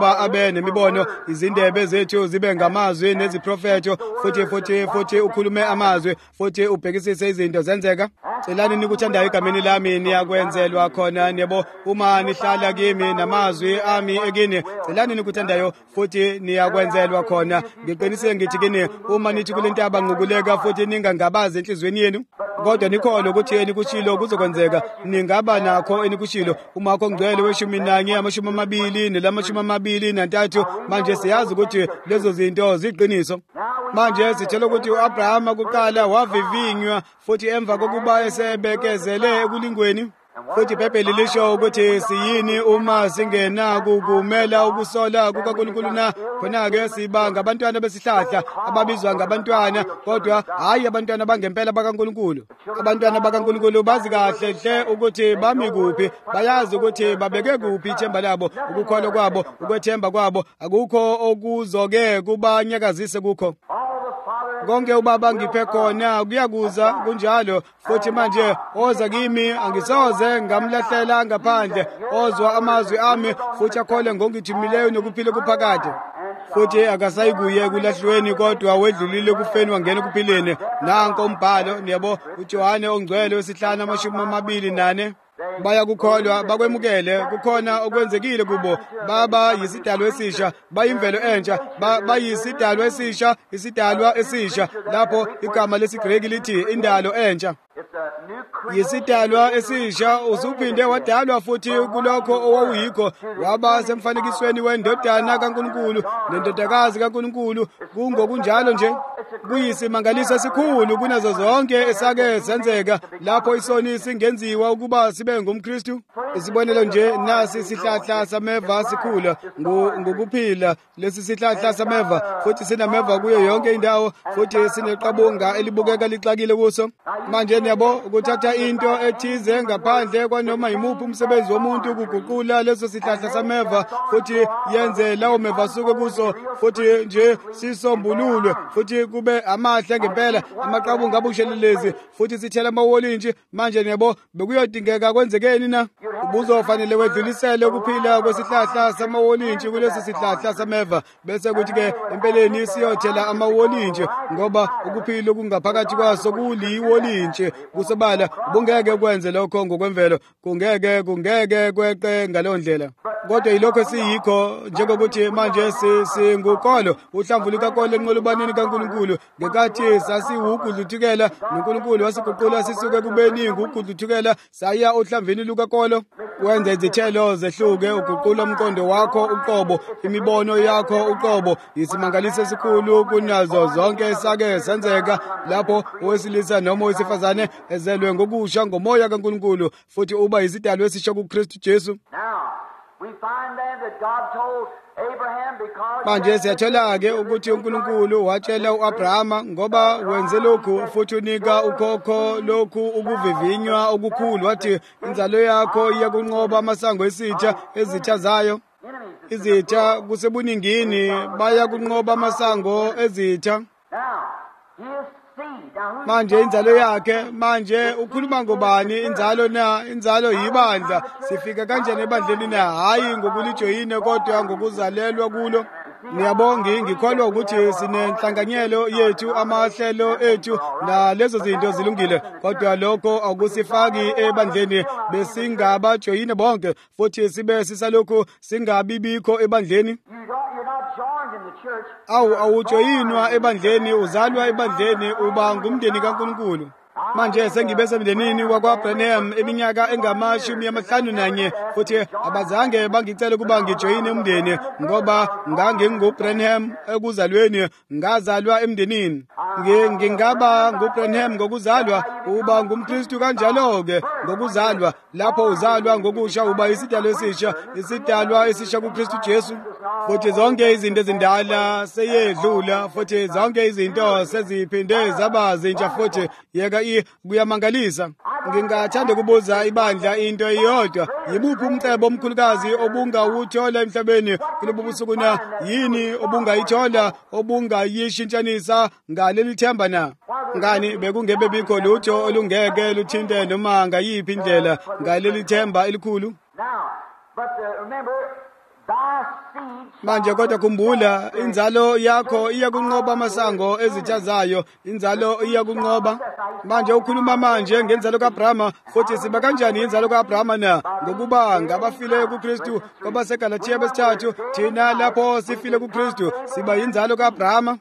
zibe nemibono, izindebe zethu zibe ngamazwi neziprofeto, futhi ukhulume amazwi, futhi ubhekisise izinto zenzeka. Celani nikuthandayo egameni lami niyakwenzelwa khona yebo. Uma nihlala kimi namazwi ami ekini, celani nikuthandayo futhi niyakwenzelwa khona. Ngiqinisile ngithi kini, uma nithi kulentaba nqukuleka futhi ningangabazi enhlizweni yenu, kodwa nikholwe ukuthi enikushilo kuzokwenzeka, ningaba nakho enikushilo. Umakho ngcwele we-11 amashumi nelamashumi 23, manje siyazi ukuthi lezo zinto ziqiniso. Manje sitshela ukuthi u-Abrahama kuqala wavivinywa futhi emva kokuba esebekezele ekulingweni. Futhi iBhayibheli lisho ukuthi siyini uma singena kukumela ukusola kukaNkulunkulu na? Khona-ke siba ngabantwana besihlahla ababizwa ngabantwana, kodwa hayi abantwana bangempela bakaNkulunkulu. Abantwana bakaNkulunkulu bazi kahle hle ukuthi bami kuphi, bayazi ukuthi babeke kuphi ithemba labo, ukukholwa kwabo, ukwethemba kwabo. Akukho okuzoke kubanyakazise kukho. Konke ubaba ngiphe khona kuyakuza kunjalo, futhi manje oza kimi angisoze ngamlahlela ngaphandle. Ozwa amazwi ami futhi akhole ngongithumileyo nokuphila kuphakade, futhi akasayikuye kulahlweni kodwa wedlulile kufeni wangena kuphileni. Nanko umbhalo niyabo, uJohane ongcwele wesihlanu 24 bayakukholwa bakwemukele. Kukhona okwenzekile kubo. Baba yisidalwa esisha, bayimvelo entsha, bayisidalwa esisha, isidalwa esisha. Lapho igama lesiGreki lithi indalo entsha. Yisidalwa esisha, usuphinde wadalwa futhi kulokho owawuyikho, waba semfanekisweni wendodana kaNkulunkulu nendodakazi kaNkulunkulu. Kungokunjalo nje, kuyisimangaliso esikhulu kunazo zonke esake senzeka lapho isoni singenziwa ukuba sibe ngumKristu. Isibonelo nje, nasi isihlahla sameva sikhula ngokuphila. Lesi sihlahla sameva futhi sinameva kuyo yonke indawo, futhi sineqabunga elibukeka lixakile kuso. Manje niyabo, ukuthatha into ethize ngaphandle kwanoma yimuphi umsebenzi womuntu ukuguqula leso sihlahla sameva futhi yenze lawo meva suke kuso, futhi nje sisombululwe futhi kube amahle ngempela, amaqabunga abushelelezi futhi sithela amawolintshi. Manje niyabo, bekuyodingeka kwenzekeni na? Ubuzofanele wedlulisele ukuphila kwesihlahla samawolintshi kulesi sihlahla sameva, bese kuthi-ke empeleni siyothela amawolintshi, ngoba ukuphila okungaphakathi kwaso kuliwolintshi. Kusobala bungeke kwenze lokho ngokwemvelo, kungeke kweqe ngaleyo ndlela. Kodwa yilokho siyikho, njengokuthi manje singukolo, uhlamvu lukakolo enqolobaneni kaNkulunkulu. Ngekathi sasiwugudluthukela, noNkulunkulu wasiguqula sisuke kubeni ngugudluthukela saya ohlamvini lukakolo. Wenza izithelo zehluke, uguqula umqondo wakho uqobo, imibono yakho uqobo. Yisimangaliso esikhulu kunazo zonke esake senzeka lapho owesilisa noma owesifazane ezelwe ngokusha ngomoya kaNkulunkulu, futhi uba yisidalwa esisha kuKristu Jesu. Manje siyathola-ke ukuthi uNkulunkulu watshela u-Abrahama, ngoba wenze lokhu futhi unika ukhokho lokhu ukuvivinywa okukhulu, wathi inzalo yakho iyakunqoba amasango ezitha zayo. Izitha kusebuningini bayakunqoba amasango ezitha. Manje inzalo yakhe, manje ukhuluma ngobani inzalo na? Inzalo yibandla. Sifika kanjani ebandleni na? Hayi ngokulijoyine kodwa ngokuzalelwa kulo. Niyabonga, ngikholwa ukuthi sinenhlanganyelo yethu, amahlelo ethu na lezo zinto zilungile, kodwa lokho akusifaki ebandleni. Besingabajoyine bonke futhi sibe sisalokhu singabibikho ebandleni. Awujoyinwa ebandleni, uzalwa ebandleni, uba ngumndeni kaNkulunkulu. Manje sengibe semndenini wakwaBrenham iminyaka engama-51, futhi abazange bangicela ukuba ngijoyine umndeni, ngoba nganginguBrenham ekuzalweni, ngazalwa emndenini. Ngingaba nguBrenham ngokuzalwa, uba ngumKristu kanjalo-ke ngokuzalwa. Lapho uzalwa ngokusha uba isidalwa esisha kuKristu Jesu. Futhi zonke izinto ezindala seyedlula, futhi zonke izinto seziphinde zaba zintsha futhi. Yeka kuyamangalisa. Ngingathanda ukubuza ibandla into eyodwa. Yibuphi umcebo omkhulukazi obungawuthola emhlabeni kulobu busuku na? Yini obungayithola obungayishintshanisa ngaleli themba na? Ngani bekungebe bikho lutho olungeke luthinte noma ngayiphi indlela ngaleli themba elikhulu? manje kodwa khumbula inzalo yakho iya kunqoba amasango ezitha zayo, inzalo iya kunqoba. Manje ukhuluma manje ngenzalo kaAbrahama, futhi siba kanjani inzalo kaAbrahama na? Ngokuba ngabafile kuKristu, kwabaseGalatiya besithathu, thina lapho sifile kuKristu siba inzalo kaAbrahama.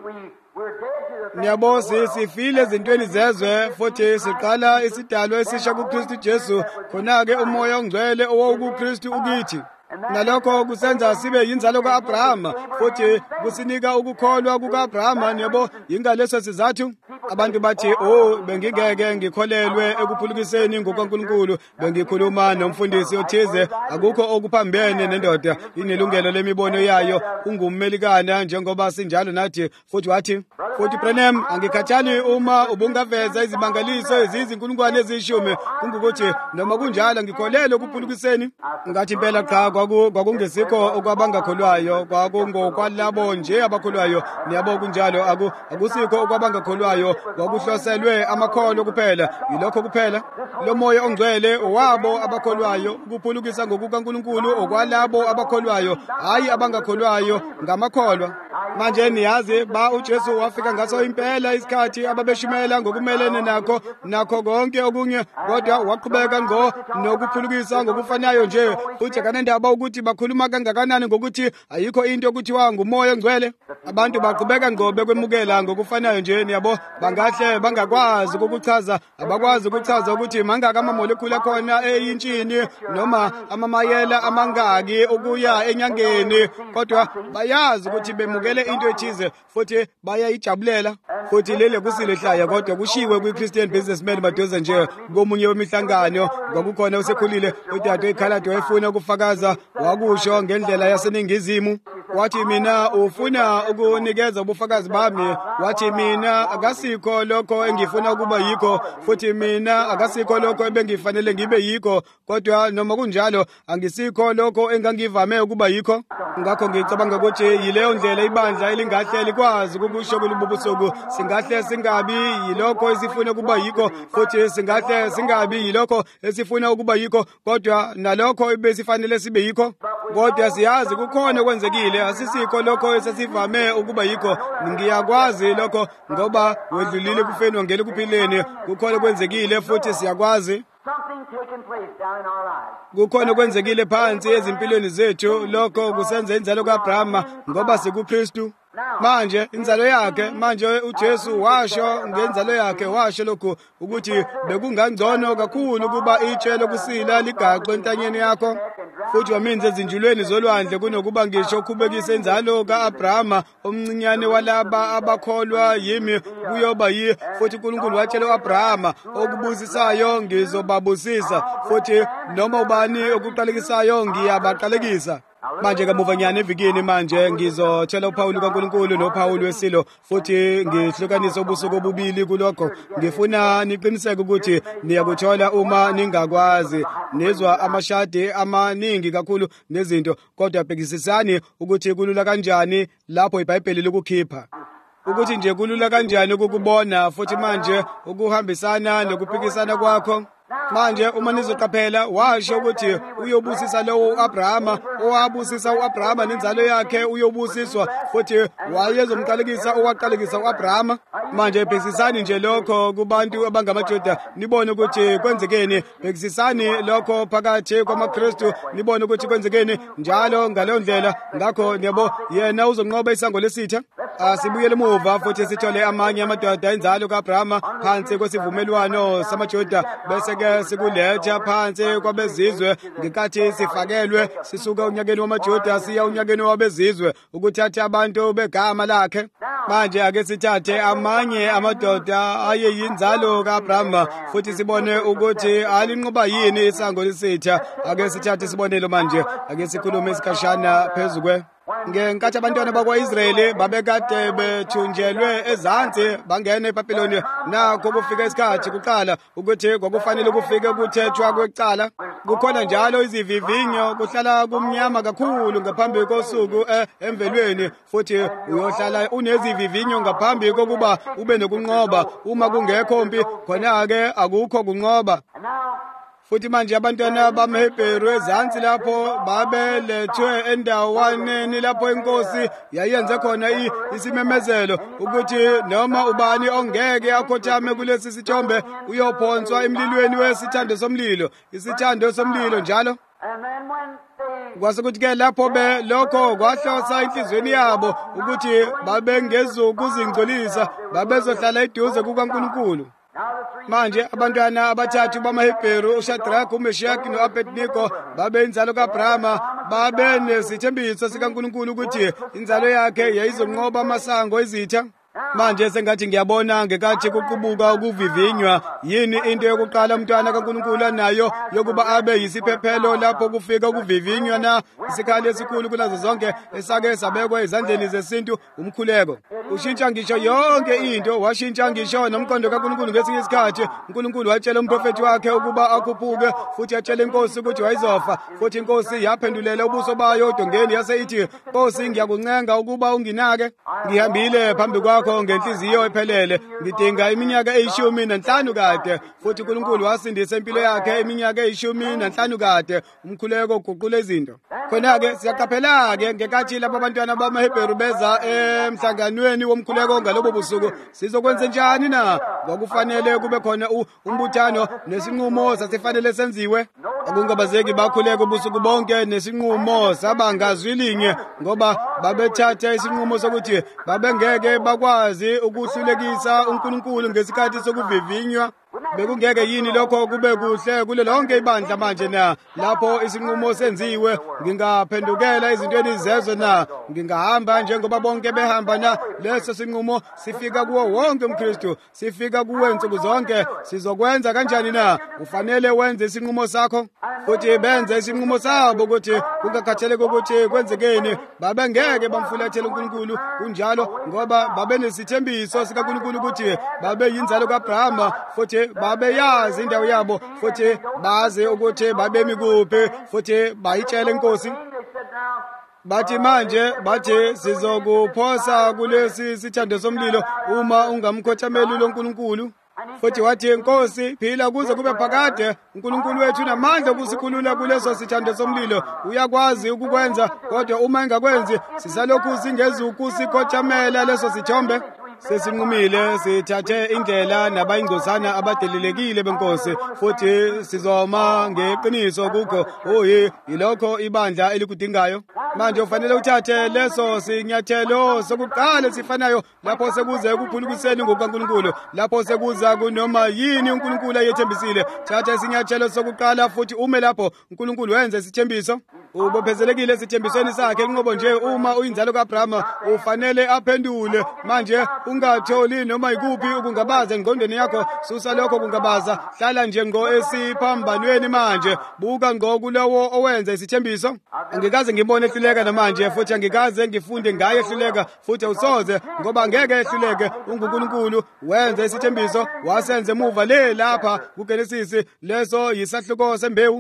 Niyabo sifile ezintweni zezwe, futhi siqala isidalwa esisha kuKristu Jesu, khona-ke umoya ongcwele owawukuKristu ukithi. Nalokho kusenza sibe yinzalo kaAbrahama, futhi kusinika ukukholwa kukaAbrahama. Niyabo ingaleso sizathu abantu bathi, oh, bengingeke ngikholelwe ekuphulukiseni ngokaNkulunkulu, bengikhuluma nomfundisi othize, akukho okuphambene nendoda, inelungelo lemibono yayo, ungummelikana njengoba sinjalo nathi. Futhi wathi, futhi Branham, angikhathali uma ubungaveza izimangaliso ezizinkulungwane eziyishumi, kungukuthi noma kunjalo ngikholelwe ekuphulukiseni. Ngathi impela cha, kwakungesikho okwabangakholwayo, kwakungokwalabo nje abakholwayo. Niyabo kunjalo, akusikho okwabangakholwayo, kwakuhloselwe amakholwa kuphela. Yilokho kuphela lo moya ongcwele wabo abakholwayo, ukuphulukisa ngokukaNkulunkulu okwalabo abakholwayo, hayi abangakholwayo ngamakholwa. Manje niyazi ba uJesu wafika ngaso impela isikhathi ababeshumela ngokumelene nakho konke okunye, kodwa waqhubeka nokuphulukisa ngokufanayo nje. Futhi kanendaba ukuthi bakhuluma kangakanani ngokuthi ayikho into okuthiwa ngumoya ongcwele. Abantu baqhubeka bekwemukela ngokufanayo nje. Niyabo bangahle bangakwazi ukuchaza, abakwazi ukuchaza ukuthi mangaka amamolekulu akhona eyintshini noma amamayela amangaki ukuya enyangeni, kodwa bayazi ukuthi bemukele into ethize futhi bayayijabulela. Futhi lele kusilehlaya, kodwa kushiwe kwi-Christian Businessman madoza nje komunye wemihlangano, kwakukhona usekhulile udade eKhaladi wayefuna ukufakaza, wakusho ngendlela yaseningizimu. Wathi mina ufuna ukunikeza ubufakazi bami, wathi mina akasikho lokho engifuna ukuba yikho, futhi mina akasikho lokho ebengifanele ngibe yikho, kodwa noma kunjalo angisikho lokho engangivame ukuba yikho. Ngakho ngicabanga ukuthi yileyo ndlela ibandla elingahle likwazi ukusho kulububusuku, singahle singabi yilokho esifuna ukuba yikho, futhi singahle singabi yilokho esifuna ukuba yikho, kodwa nalokho ebesifanele sibe yikho. Kodwa siyazi kukhona okwenzekile, asisikho lokho esesivame ukuba yikho. Ngiyakwazi lokho ngoba wedlulile kufeni wangena kuphileni. Kukhona okwenzekile futhi siyakwazi kukhona okwenzekile phansi ezimpilweni zethu. Lokho kusenza inzalo kaAbrahama ngoba sikuKristu. Manje inzalo yakhe, manje uJesu washo ngenzalo yakhe, washo lokho ukuthi bekungangcono kakhulu kuba itshe lokusila ligaqwe entanyeni yakho, futhi waminza ezinjulweni zolwandle kunokuba ngisho ukhubekise inzalo kaAbrahama omncinyane walaba abakholwa yimi kuyoba yi. Futhi uNkulunkulu watshela uAbrahama, okubusisayo ngizobabusisa, futhi noma ubani okuqalekisayo ngiyabaqalekisa. Manje kamuva nyane evikini manje ngizotshela uPawulu kaNkulunkulu noPawulu wesilo, futhi ngihlukanise ubusuku obubili kulokho. Ngifuna niqiniseke ukuthi niyakuthola uma ningakwazi. Nizwa amashadi amaningi kakhulu nezinto, kodwa bhekisisani ukuthi kulula kanjani lapho iBhayibheli lokukhipha, ukuthi nje kulula kanjani ukukubona, futhi manje ukuhambisana nokuphikisana kwakho. Manje uma nizoqaphela, washo ukuthi uyobusisa lowo uAbrahama, owabusisa uAbrahama nenzalo yakhe uyobusiswa, futhi wayezomqalekisa owaqalekisa uAbrahama. Manje bhekisisani nje lokho kubantu abangamaJuda, nibone ukuthi kwenzekeni. Bhekisisani lokho phakathi kwamaKristu, nibone ukuthi kwenzekeni njalo ngaleyo ndlela. Ngakho niyabo yena uzonqoba isango lesitha. Asibuyele emuva futhi sithole amanye amadoda enzalo kaAbrahama phansi kwesivumelwano samaJuda, bese ke sikuletha phansi kwabezizwe ngenkathi sifakelwe sisuka unyakeni wamaJuda siya unyakeni wabezizwe ukuthatha abantu begama lakhe. Manje ake sithathe amanye amadoda ayeyinzalo kaAbrahama futhi sibone ukuthi alinqoba yini isango lesitha. Ake sithathe isibonelo manje, ake sikhulume isikhashana phezukwe. Ngenkathi abantwana bakwa-Israyeli babekade bethunjelwe ezansi bangena eBhabhiloni, nakho kufika isikhathi kuqala ukuthi kwakufanele kufike ukuthethwa kwecala. Kukhona njalo izivivinyo, kuhlala kumnyama kakhulu ngaphambi kosuku emvelweni, futhi uyohlala unezivivinyo ngaphambi kokuba ube nokunqoba. Uma kungekho mpi, khona-ke akukho kunqoba. futhi manje abantwana bamaHebheru ezansi lapho babelethwe endawaneni lapho inkosi yayenze khona isimemezelo ukuthi noma ubani ongeke akhothame kulesi sithombe uyophonswa emlilweni wesithando somlilo, isithando somlilo njalo. Kwasekuthi ke lapho lokho kwahlosa inhlizweni yabo ukuthi babengezukuzingcolisa, babezohlala eduze kukaNkulunkulu. Manje abantwana abathathu bamaHebheru, uShadraka, uMeshaki no-Abednego, babeyinzalo kaAbrahama, babenesithembiso sikaNkulunkulu ukuthi inzalo yakhe yayizonqoba amasango ezitha. Manje sengathi ngiyabona ngekathi kuqubuka ukuvivinywa yini into yokuqala umntwana kaNkulunkulu anayo yokuba abe yisiphephelo lapho kufika ukuvivinywa na isikhali esikhulu kunazo zonke esake sabekwa ezandleni zesintu, umkhuleko. Ushintsha ngisho yonke into, washintsha ngisho nomqondo kaNkulunkulu. Ngesinye isikhathi uNkulunkulu watshela umprofeti wakhe ukuba akhuphuke, futhi atshele inkosi ukuthi wayizofa, futhi inkosi yaphendulela ubuso bayo odongeni yase ithi, Nkosi, ngiyakuncenga ukuba unginake. Ngihambile phambi kwakho ngenhliziyo ephelele, ngidinga iminyaka 15 kade, futhi uNkulunkulu wasindisa impilo yakhe iminyaka 15 kade. Umkhuleko uguqula izinto. Khona-ke siyaqaphela-ke ngekathi laba abantwana bamaHebheru beza emhlanganweni womkhuleko ngalobo busuku, sizokwenza njani na? Kwakufanele kube khona umbuthano nesinqumo sasifanele senziwe. Akungabazeki bakhuleka ubusuku bonke nesinqumo sabangazwi linye, ngoba babethatha isinqumo sokuthi babengeke bakwazi ukuhlulekisa uNkulunkulu ngesikhathi sokuvivinywa. Bekungeke yini lokho kube kuhle kulo lonke ibandla manje na? Lapho isinqumo senziwe, ngingaphendukela ezintweni zezo na? Ngingahamba njengoba bonke behamba na? Leso sinqumo sifika kuwo wonke umKristu, sifika kuwe insuku zonke. Sizokwenza kanjani na? Ufanele wenze isinqumo sakho, futhi benze isinqumo sabo ukuthi kungakhathaleki ukuthi kwenzekeni, babengeke bamfulathele uNkulunkulu kunjalo, ngoba babenesithembiso sikaNkulunkulu ukuthi babeyinzalo kaAbrahama, futhi babeyazi indawo yabo, futhi bazi ukuthi babemi kuphi, futhi bayitshele inkosi. Bathi manje sizokuphosa kulesi sithando somlilo uma ungamkhothameli uNkulunkulu. Futhi wathi, Nkosi, phila kuze kube phakade. uNkulunkulu wethu unamandla ukusikhulula kuleso sithando somlilo. Uyakwazi ukukwenza, kodwa uma engakwenzi, sisalokhu singezukusikhothamela leso sithombe. Sesinqumile, sithathe indlela nabayingcosana abadelelekile benkosi, futhi sizoma ngeqiniso kukho. Yilokho ibandla elikudingayo. Manje ufanele uthathe leso sinyathelo sokuqala sifanayo lapho sekuze ukuphulukiseni ngokaNkulunkulu, lapho sekuza kunoma yini uNkulunkulu ayethembisile. Thatha isinyathelo sokuqala futhi ume lapho uNkulunkulu wenze isithembiso. Ubophezelekile esithembisweni sakhe. Inqobo nje uma uyinzalo kaAbrahama ufanele aphendule. Manje ungatholi noma yikuphi ukungabaza engqondweni yakho. Susa lokho kungabaza, hlala nje esiphambanweni manje. Buka kulowo owenza isithembiso. Angikaze ngibone ehluleka namanje, futhi angikaze ngifunde ngaye ehluleka, futhi usoze, ngoba angeke ehluleke. UNkulunkulu wenza isithembiso, wasenze emuva le lapha kuGenesisi. Leso yisahluko sembewu.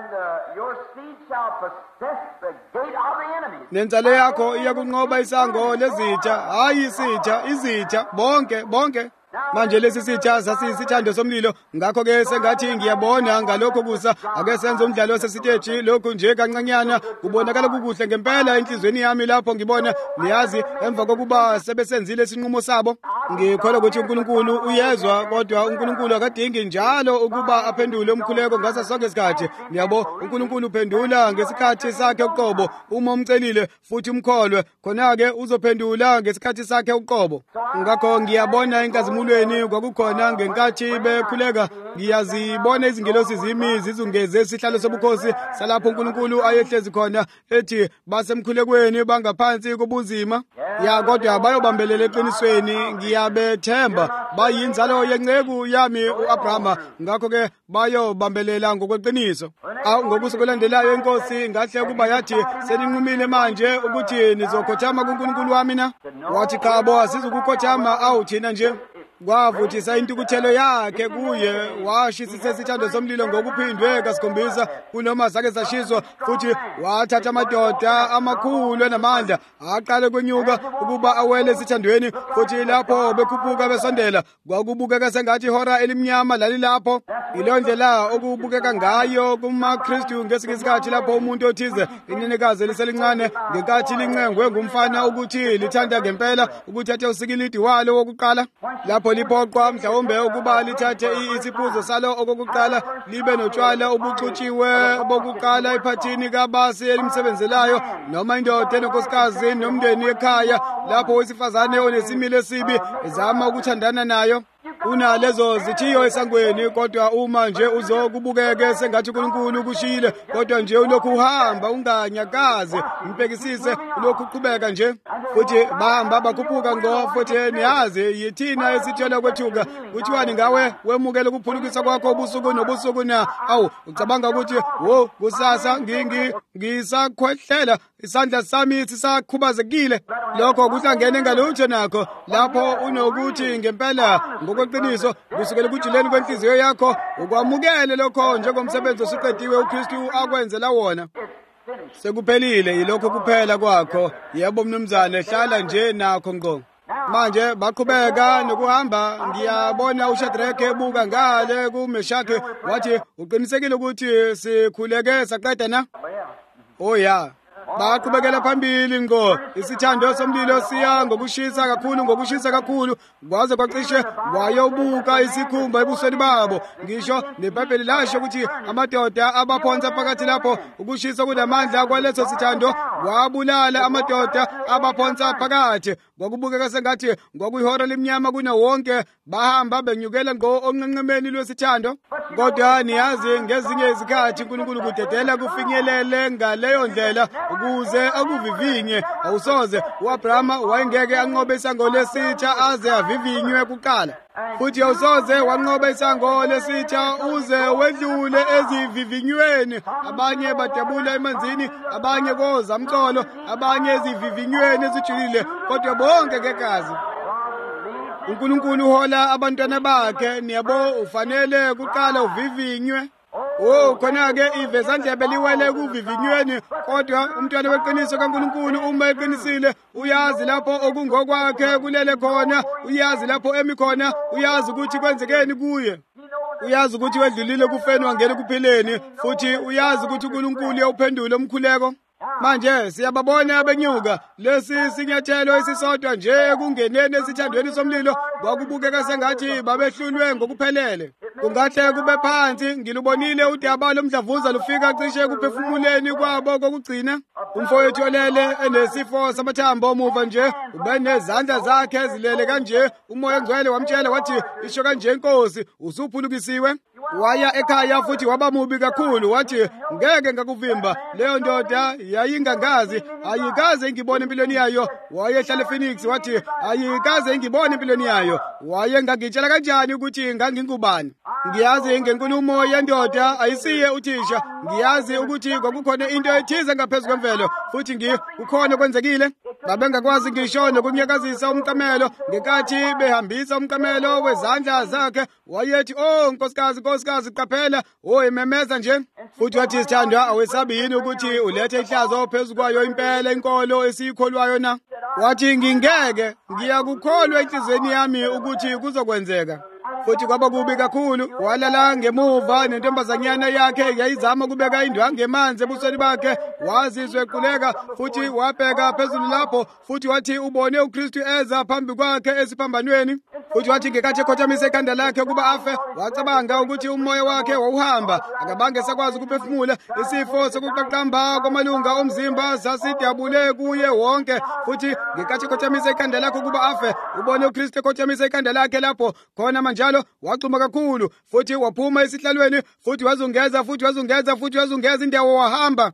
Nenzalo yakho iyakunqoba isango lezitha, hayi izitha bonke. Manje lesi sitha sasiyisithando somlilo. Ngakho-ke sengathi ngiyabona ngalokho kusa. Ake senze umdlalo wasesiteji, lokhu nje kancanyana. Kubonakala kukuhle ngempela enhlizweni yami lapho ngibona, niyazi, emva kokuba sebesenzile isinqumo sabo. Ngikholwa ukuthi uNkulunkulu uyezwa, kodwa uNkulunkulu akadingi njalo ukuba aphendule umkhuleko ngaso sonke isikhathi. Ngiyabo, uNkulunkulu uphendula ngesikhathi sakhe uqobo. Uma umcelile futhi umkholwe, khona-ke uzophendula ngesikhathi sakhe uqobo. Ngakho ngiyabona inkazimulo kwakukhona ngenkathi bekhuleka. Ngiyazibona izingelosi zimi zizungeze isihlalo sobukhosi salapho uNkulunkulu ayehlezi khona, ethi basemkhulekweni bangaphansi kobunzima. Kodwa bayobambelela eqinisweni. Ngiyabethemba bayinzalo yenceku yami uAbrahama, ngakho-ke bayobambelela ngokweqiniso. Ngobusuku olandelayo inkosi ngahle ukuba yathi, seninqumile manje ukuthi nizokhothama kuNkulunkulu wami na? Wathi, Chabo, asizukukhothama, thina nje. kwavuthisa intukuthelo yakhe kuye, washisisa isithando somlilo ngokuphindwe kasikhombisa kunoma zake zashiswa, futhi wathatha amadoda amakhulu enamandla aqala kwenyuka ukuba awele esithandweni, futhi lapho bekhuphuka besondela kwakubukeka sengathi ihora elimnyama lalilapho. Ileyo ndlela okubukeka ngayo kumaKristu ngesinye isikhathi lapho umuntu othize inenekazi eliselincane ngenkathi lincengwe ngumfana ukuthi lithanda ngempela ukuthatha usikilidi walo wokuqala, lapho liphoqwa mhlawumbe ukuba lithathe isiphuzo salo okokuqala, libe notshwala obucutshiwe bokuqala ephathini kabasi elimsebenzelayo, noma indoda enenkosikazi nomndeni ekhaya, lapho owesifazane onesimilo esibi ezama ukuthandana nayo. Unalezo zithiyo esangweni, kodwa uma nje uzokubukeke sengathi uNkulunkulu ukushiyile, kodwa nje ulokhu uhamba unganyakazi umpekisise, ulokhu uqhubeka nje, futhi bahamba bakhuphuka futhi niyazi yithina esithola kwethuka. Kuthiwani ngawe wemukele ukuphulukisa kwakho ubusuku nobusuku na? Awu, ucabanga ukuthi wo kusasa ngisakhwehlela, isandla sami sisakhubazekile? Lokho kuhlangene ngalutho nakho, lapho unokuthi ngempela ngokweqiniso kusukela ekujuleni kwenhliziyo yakho ukwamukele lokho njengomsebenzi osuqediwe uKristu akwenzela wona. Sekuphelile, yilokho kuphela kwakho. Yebo mnumzane, hlala nje nakho ngqo. Manje baqhubeka nokuhamba. Ngiyabona uShadrake ebuka ngale kuMeshaki, wathi uqinisekile ukuthi sikhuleke saqeda na? Oh ya. Baqhubekela phambili ngqo. Isithando somlilo siya ngokushisa kakhulu kwaze kwacishe wayobuka isikhumba ebusweni babo. Ngisho neBhayibheli lasho ukuthi amadoda abaphonsa phakathi lapho ukushisa kunamandla kwaleso sithando wabulala amadoda abaphonsa phakathi. Kwakubukeka sengathi kwakuyihora limnyama kuno wonke, bahamba benyukela ngqo onqenqemeni lwesithando. Kodwa niyazi ngezinye izikhathi uNkulunkulu kudedela kufinyelele ngaleyo ndlela ukuze akuvivinye. Awusoze uAbrahama wayengeke anqobe isango lesitsha aze avivinywe kuqala, futhi awusoze wanqoba isango lesitsha uze wedlule ezivivinyweni. Abanye badabula emanzini, abanye koza mcolo, abanye ezivivinyweni ezijulile, kodwa bonke ngegazi. uNkulunkulu uhola abantwana bakhe. Niyabo, ufanele kuqala uvivinywe. Khona-ke ivezandlebe liwele kuvivinyweni, kodwa umntwana weqiniso kaNkulunkulu uma eqinisile uyazi lapho okungokwakhe kulele khona, uyazi lapho emi khona, uyazi ukuthi kwenzekeni kuye, uyazi ukuthi wedlulile kufeni wangena kuphileni, futhi uyazi ukuthi uNkulunkulu uyawuphendula umkhuleko. Manje siyababona benyuka. Lesi sinyathelo esisodwa nje kungeneni esithandweni somlilo kwakubukeka sengathi babehlulwe ngokuphelele. Kungahle kube phansi. Ngilubonile udaba lomdlavuza lufika cishe ekuphefumuleni kwabo kokugcina. Umfowethu olele enesifo samathambo omuva nje ube nezandla zakhe ezilele kanje. Umoya Ngcwele wamtshela wathi, isho kanje Nkosi, usuphulukisiwe. Waya ekhaya futhi waba mubi kakhulu, wathi ngeke ngakuvimba. Leyo ndoda yayingangazi, ayikaze ngibone empilweni yayo. Wayehlala ePhoenix, wathi ayikaze ngibone empilweni yayo. Wayengangitshela kanjani ukuthi ngangingubani? Ngiyazi ngenkulumo yendoda ayisiye uthisha. Ngiyazi ukuthi kwakukhona into ethize ngaphezulu kwemvelo, futhi kukhona kwenzekile. Babengakwazi ngisho nokunyakazisa umqamelo ngenkathi behambisa umqamelo wezandla zakhe. Wayethi, oh nkosikazi, nkosikazi, qaphela, imemeza nje. Futhi wathi, sithandwa, awesabi yini ukuthi ulethe ihlazo phezu kwayo impela inkolo esiyikholwayo na? Wathi, ngiyakukholwa enhliziyweni yami ukuthi kuzokwenzeka. Futhi kwaba kubi kakhulu. Walala ngemuva nentombazanyana yakhe yayizama ukubeka indwangu emanzi ebusweni bakhe. Wazizwa equleka futhi wabheka phezulu lapho, futhi wathi ubone uKristu eza phambi kwakhe esiphambanweni. Futhi wathi ngekathi ekhothamisa ikhanda lakhe ukuba afe, wacabanga ukuthi umoya wakhe wawuhamba, akabange sakwazi ukuphefumula. Isifo sokuqaqamba kwamalunga omzimba sasidabule kuye wonke. Futhi ngekathi ekhothamisa ikhanda lakhe ukuba afe, ubone uKristu ekhothamisa ikhanda lakhe lapho khona manjalo. Waxuma kakhulu futhi waphuma esihlalweni, futhi wazungeza indawo wahamba.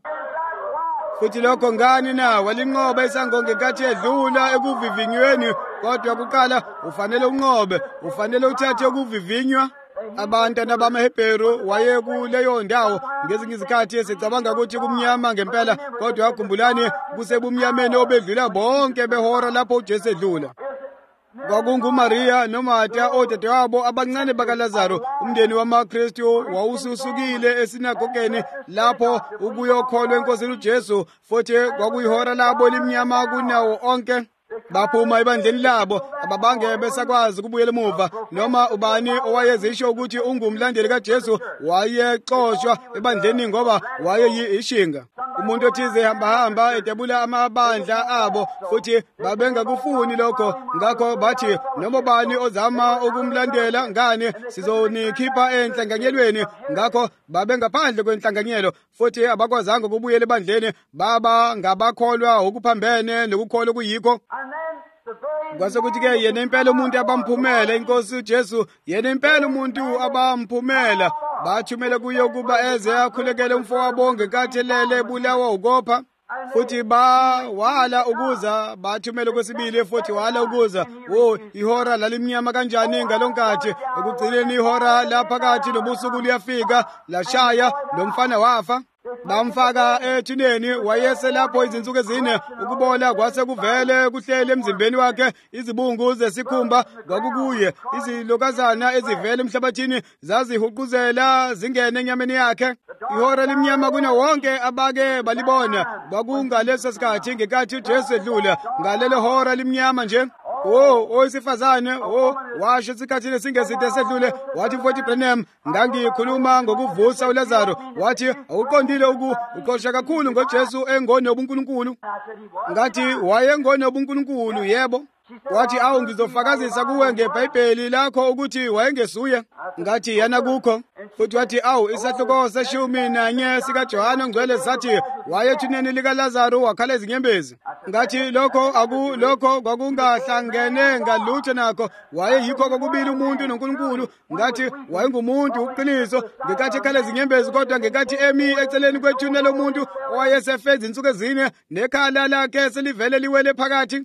Futhi lokho ngani na? Walinqoba isango ngenkathi edlula ekuvivinyweni. Kodwa kuqala ufanele unqobe, ufanele uthathe ukuvivinywa. Abantwana bamaHebheru wayekuleyo ndawo ngezinye izikhathi esicabanga ukuthi kumnyama ngempela, kodwa akhumbulani kusebumnyameni obedlula bonke behora lapho uJesu edlula. kwakunguMaria noMartha odadewabo abancane bakaLazaro. Umndeni wamaKristu wawususukile esinagogeni lapho ukuyokholwa enkosini uJesu, futhi kwakuyihora labo elimnyama kunawo onke. Baphuma ebandleni labo, ababange besakwazi ukubuyela emuva. Noma ubani owayezisho ukuthi ungumlandeli kaJesu wayexoshwa ebandleni ngoba wayeyishinga. Umuntu othize ehamba edabula amabandla abo, futhi babengakufuni lokho. Ngakho bathi noma ubani ozama ukumlandela ngane sizonikhipha enhlanganyelweni. Ngakho babengaphandle kwenhlanganyelo, futhi abakwazanga ukubuyela ebandleni. Baba ngabakholwa okuphambene nokukholwa kuyikho. Kwase kuthi-ke yena impela umuntu abamphumela inkosi uJesu, yena impela umuntu abamphumela. Bathumela kuye ukuba eze akhulekele umfowabo ngenkathi elele ebulawa ukopha, futhi wala ukuza. Bathumela kwesibili futhi wala ukuza. Ihora lalimnyama kanjani ngalonkathi. Ekugcineni ihora laphakathi nobusuku liyafika, lashaya, lomfana wafa. Bamfaka ethuneni, wayeselapho izinsuku ezine. Ukubola kwase kuvele kuhlele emzimbeni wakhe, izibungu zesikhumba kwakukuye. Izilokazana ezivela emhlabathini zazihuquzela zingene enyameni yakhe. Ihora limnyama kuna wonke abake balibona. Kwakungaleso sikhathi ngenkathi uJesu edlula ngalelo hora limnyama nje. Owesifazane washo esikhathini esingeside esedlule, wathi mfowethu Branham, ngangikhuluma ngokuvusa uLazaro. Wathi awuqondile uqosha kakhulu ngoJesu engonobuNkulunkulu. Ngathi wayengonobuNkulunkulu, yebo. Wathi awu, ngizofakazisa kuwe ngeBhayibheli lakho ukuthi wayengesuye. Ngathi yana kukho. Futhi wathi awu, isahluko se-11 sikaJohane Ngcwele sathi wayethuneni likaLazaro wakhala izinyembezi. Ngathi lokho kwakungahlangene ngalutho nakho. Wayeyikho kokubili umuntu noNkulunkulu. Ngathi wayengumuntu uqiniso ngenkathi ekhala izinyembezi, kodwa ngenkathi emi eceleni kwethuneni lomuntu owayesefeza insuku ezine nekhala lakhe selivele liwele phakathi.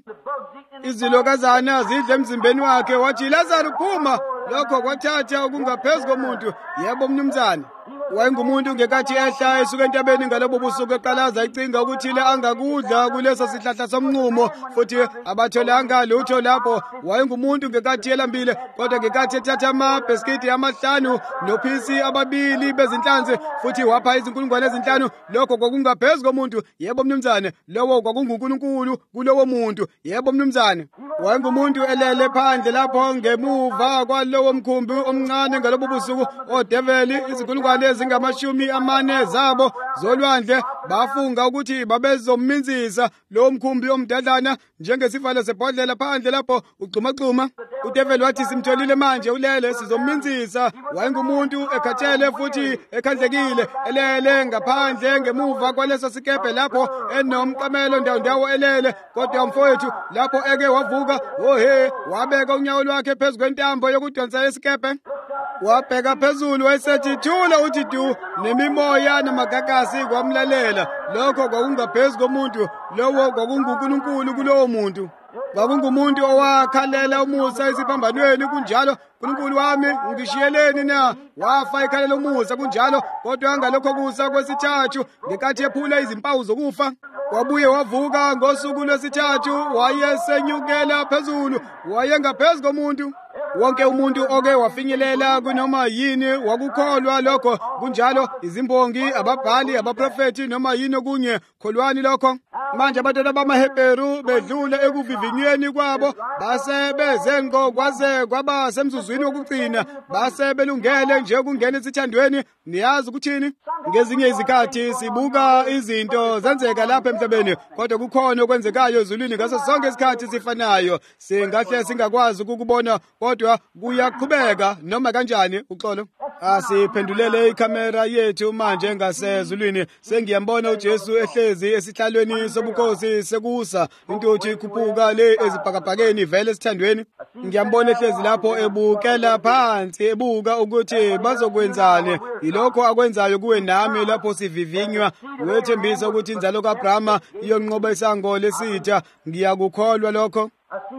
Izilokazana zidle emzimbeni wakhe. Wathi, Lazaro phuma. Lokho kwathatha okungaphezu komuntu. Yebo mnumzane. Wayengumuntu ngenkathi ehla esuka entabeni ngalobo busuku eqalaza icinga ukuthi le angakudla kuleso sihlahla somnqumo, futhi abatholanga lutho lapho. Wayengumuntu ngenkathi elambile, kodwa ngenkathi ethatha amabhiskiti amahlanu nophisi ababili bezinhlanzi, futhi wapha izinkulungwane ezinhlanu. Lokho kwakungaphezu komuntu. Yebo mnumzane. Lowo kwakunguNkulunkulu kulowo muntu. Yebo mnumzane. Wayengumuntu elele phandle lapho ngemuva kwalowo mkhumbi omncane ngalobo busuku. Odeveli izinkulungwane ezingamashumi-40 zabo zolwandle bafunga ukuthi babezominzisa lo mkhumbi omdadlana njengesivalo sebhodlela phandle lapho ugxumaxhuma. UDeveli wathi, simtholile manje ulele, sizominzisa. Wayengumuntu ekhathele futhi ekhandlekile, elele ngaphandle ngemuva kwaleso sikebhe lapho enomqamelo ndawo elele. Kodwa mfowethu lapho eke wavuka, wabeka unyawo lwakhe phezu kwentambo yokudonsa yesikebhe. Wabheka phezulu, wayesethi thula uthi du, nemimoya namagagasi kwamlalela. Lokho kwakungaphezu komuntu. Lowo kwakunguNkulunkulu kulowo muntu. Kwakungumuntu owakhalela umusa esiphambanweni. Kunjalo, Nkulunkulu wami, ungishiyeleni na? Wafa ekhalela umusa. Kunjalo, kodwa ngalokho kusa kwesithathu ngenkathi ephula izimpawu zokufa, wabuye wavuka ngosuku lwesithathu. Wayesenyukela phezulu, wayengaphezu komuntu. Wonke umuntu oke wafinyelela kunoma yini wakukholwa lokho. Kunjalo, izimbongi, ababhali, abaprofeti, noma yini okunye, kholwani lokho. Manje abantwana bamaHebheru bedlule ekuvivinyweni kwabo, base beze ngqo kwaze kwaba semzuzwini wokugcina, base belungele nje ukungena esithandweni. Niyazi ukuthini? Ngezinye izikhathi sibuka izinto zenzeka lapha emhlabeni, kodwa kukhona okwenzekayo ezulwini ngaso sonke isikhathi sifanayo. Singahle singakwazi ukukubona, kodwa kuyaqhubeka noma kanjani. Uxolo. Asiphendulele ikhamera yethu manje ngasezulwini. Sengiyambona uJesu ehlezi esihlalweni sobukhosi sekusa, intuthu ikhuphuka le ezibhakabhakeni vele esithandweni. Ngiyambona ehlezi lapho ebukela phansi, ebuka ukuthi bazokwenzani. Yilokho akwenzayo kuwe nami lapho sivivinywa. Wethembisa ukuthi inzalo kaAbrahama iyonqoba isango lesitha. Ngiyakukholwa lokho.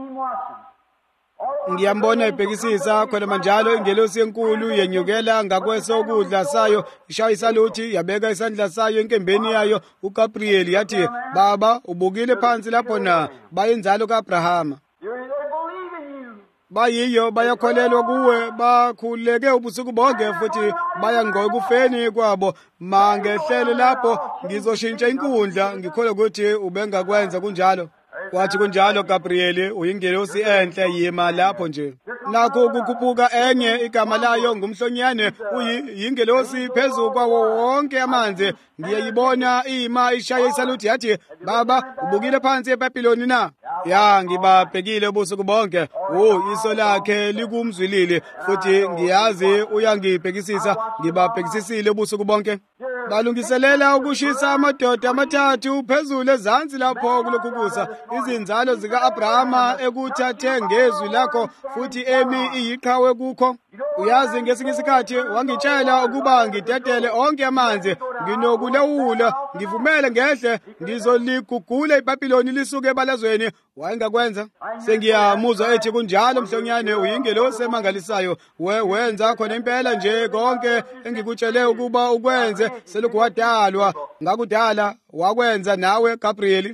Ngiyambona ebhekisisa khona manjalo ingelosi enkulu yenyukela ngakwesokudla sayo, ishaya isaluthi, yabeka isandla sayo enkembeni yayo. uGabriyeli yathi, Baba, ubukile phansi lapho na? Bayinzalo kaAbrahama. bayiyo bayakholelwa kuwe, bakhuleke ubusuku bonke futhi bayangqoka ukufeni kwabo. Mangehlele lapho ngizoshintsha inkundla, ngikholwa ukuthi ubengakwenza kunjalo. Kwathi kunjalo Gabriel, uyingelosi enhle, yima lapho nje. Nakho ukukhuphuka enye, igama layo ngumhlonyane, uyingelosi phezu kwawo wonke amanzi. Ngiyayibona ima ishaya isaluthi yathi, Baba, ubukile phansi eBhabhiloni na? Ya, ngibabhekile ubusuku bonke. Iso lakhe likumzwilili futhi ngiyazi uyangibhekisisa. Ngibabhekisisile ubusuku bonke. Balungiselela ukushisa amadoda amathathu phezulu ezansi lapho kulokhu kusa. Izinzalo zika-Abrahama ekuthathe ngezwi lakho futhi emi iyiqhawe kukho. Uyazi ngesinye isikhathi wangitshela ukuba ngidedele onke amanzi, nginokulawula, ngivumele ngehle, ngizoligugula iBhabhiloni lisuke ebalazweni. Wayengakwenza. Sengiyamuzwa ethi kunjalo mhlonyane, uyingelosi emangalisayo. Wenza khona impela nje konke engikutshele ukuba ukwenze. Selokhu wadalwa ngakudala, wakwenza nawe Gabriel.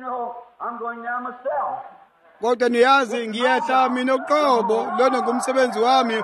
Kodwa niyazi ngiyehla mina uqobo, lona ngumsebenzi wami.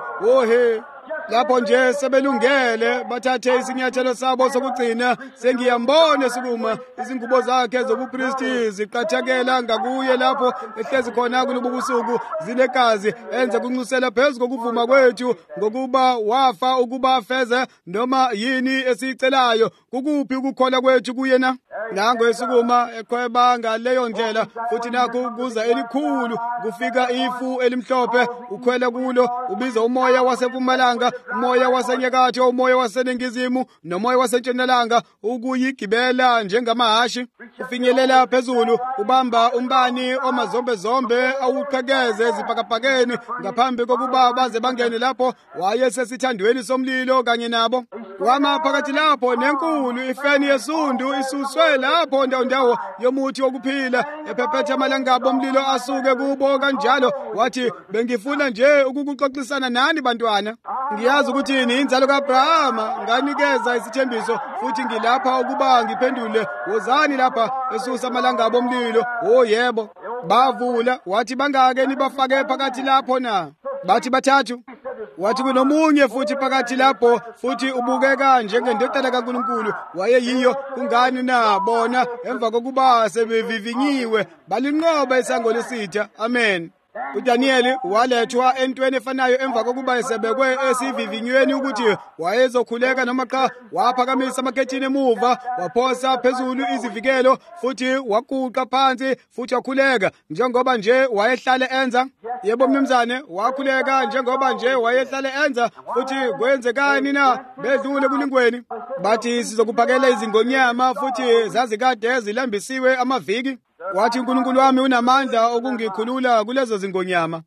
Lapho nje sebelungele bathathe isinyathelo sabo sokugcina. Sengiyambona sukuma izingubo zakhe zobupristi ziqathakela ngakuye lapho ehlezi khona kulobu busuku, zinegazi enza kunxusela phezu kokuvuma kwethu ngokuba wafa ukuba afeze noma yini esiyicelayo. Kukuphi ukukholwa kwethu kuyena? Nango esukuma eqhweba ngaleyo ndlela, futhi nakho kuza elikhulu, kufika ifu elimhlophe, ukhwela kulo, ubiza umoya wasempumalanga, umoya wasenyakatho, umoya waseningizimu nomoya wasentshonalanga, ukuyigibela njengamahashi. Ufinyelela phezulu, ubamba umbani omazombezombe, awuqhekeze ezibhakabhakeni ngaphambi kokuba baze bangene lapho. Wayesesithandweni somlilo kanye nabo. Wama phakathi lapho nenkulu ifeni yesundu isuswe lapho ndawo yomuthi wokuphila, ephephetha amalangabo omlilo asuke kubo kanjalo. Wathi, bengifuna nje ukukuxoxisana nani bantwana. Ngiyazi ukuthi ni inzalo kaAbrahama, nganikeza isithembiso futhi ngilapha ukuba ngiphendule. Wozani lapha esusa amalangabo omlilo. Yebo. Bavula. Wathi bangake nibafake phakathi lapho na? Bathi bathathu. Wathi kunomunye futhi phakathi lapho, futhi ubukeka njengendodana kaNkulunkulu. Wayeyiyo. Kungani na bona emva kokuba sebevivinyiwe balinqoba isango lesitha? Amen. uDaniel walethwa entweni efanayo emva kokuba esebekwe esivivinyweni ukuthi wayezokhuleka noma cha. Waphakamisa amakhethini emuva, waphosa phezulu izivikelo, futhi waquqa phansi, futhi wakhuleka njengoba nje wayehlala enza. Yebo mnumzane, wakhuleka njengoba nje wayehlala enza. Futhi kwenzekani na? Bedlule kulingweni, bathi sizokuphakela izingonyama, futhi zazikade zilambisiwe amaviki. Wathi uNkulunkulu wami unamandla okungikhulula kulezo zingonyama.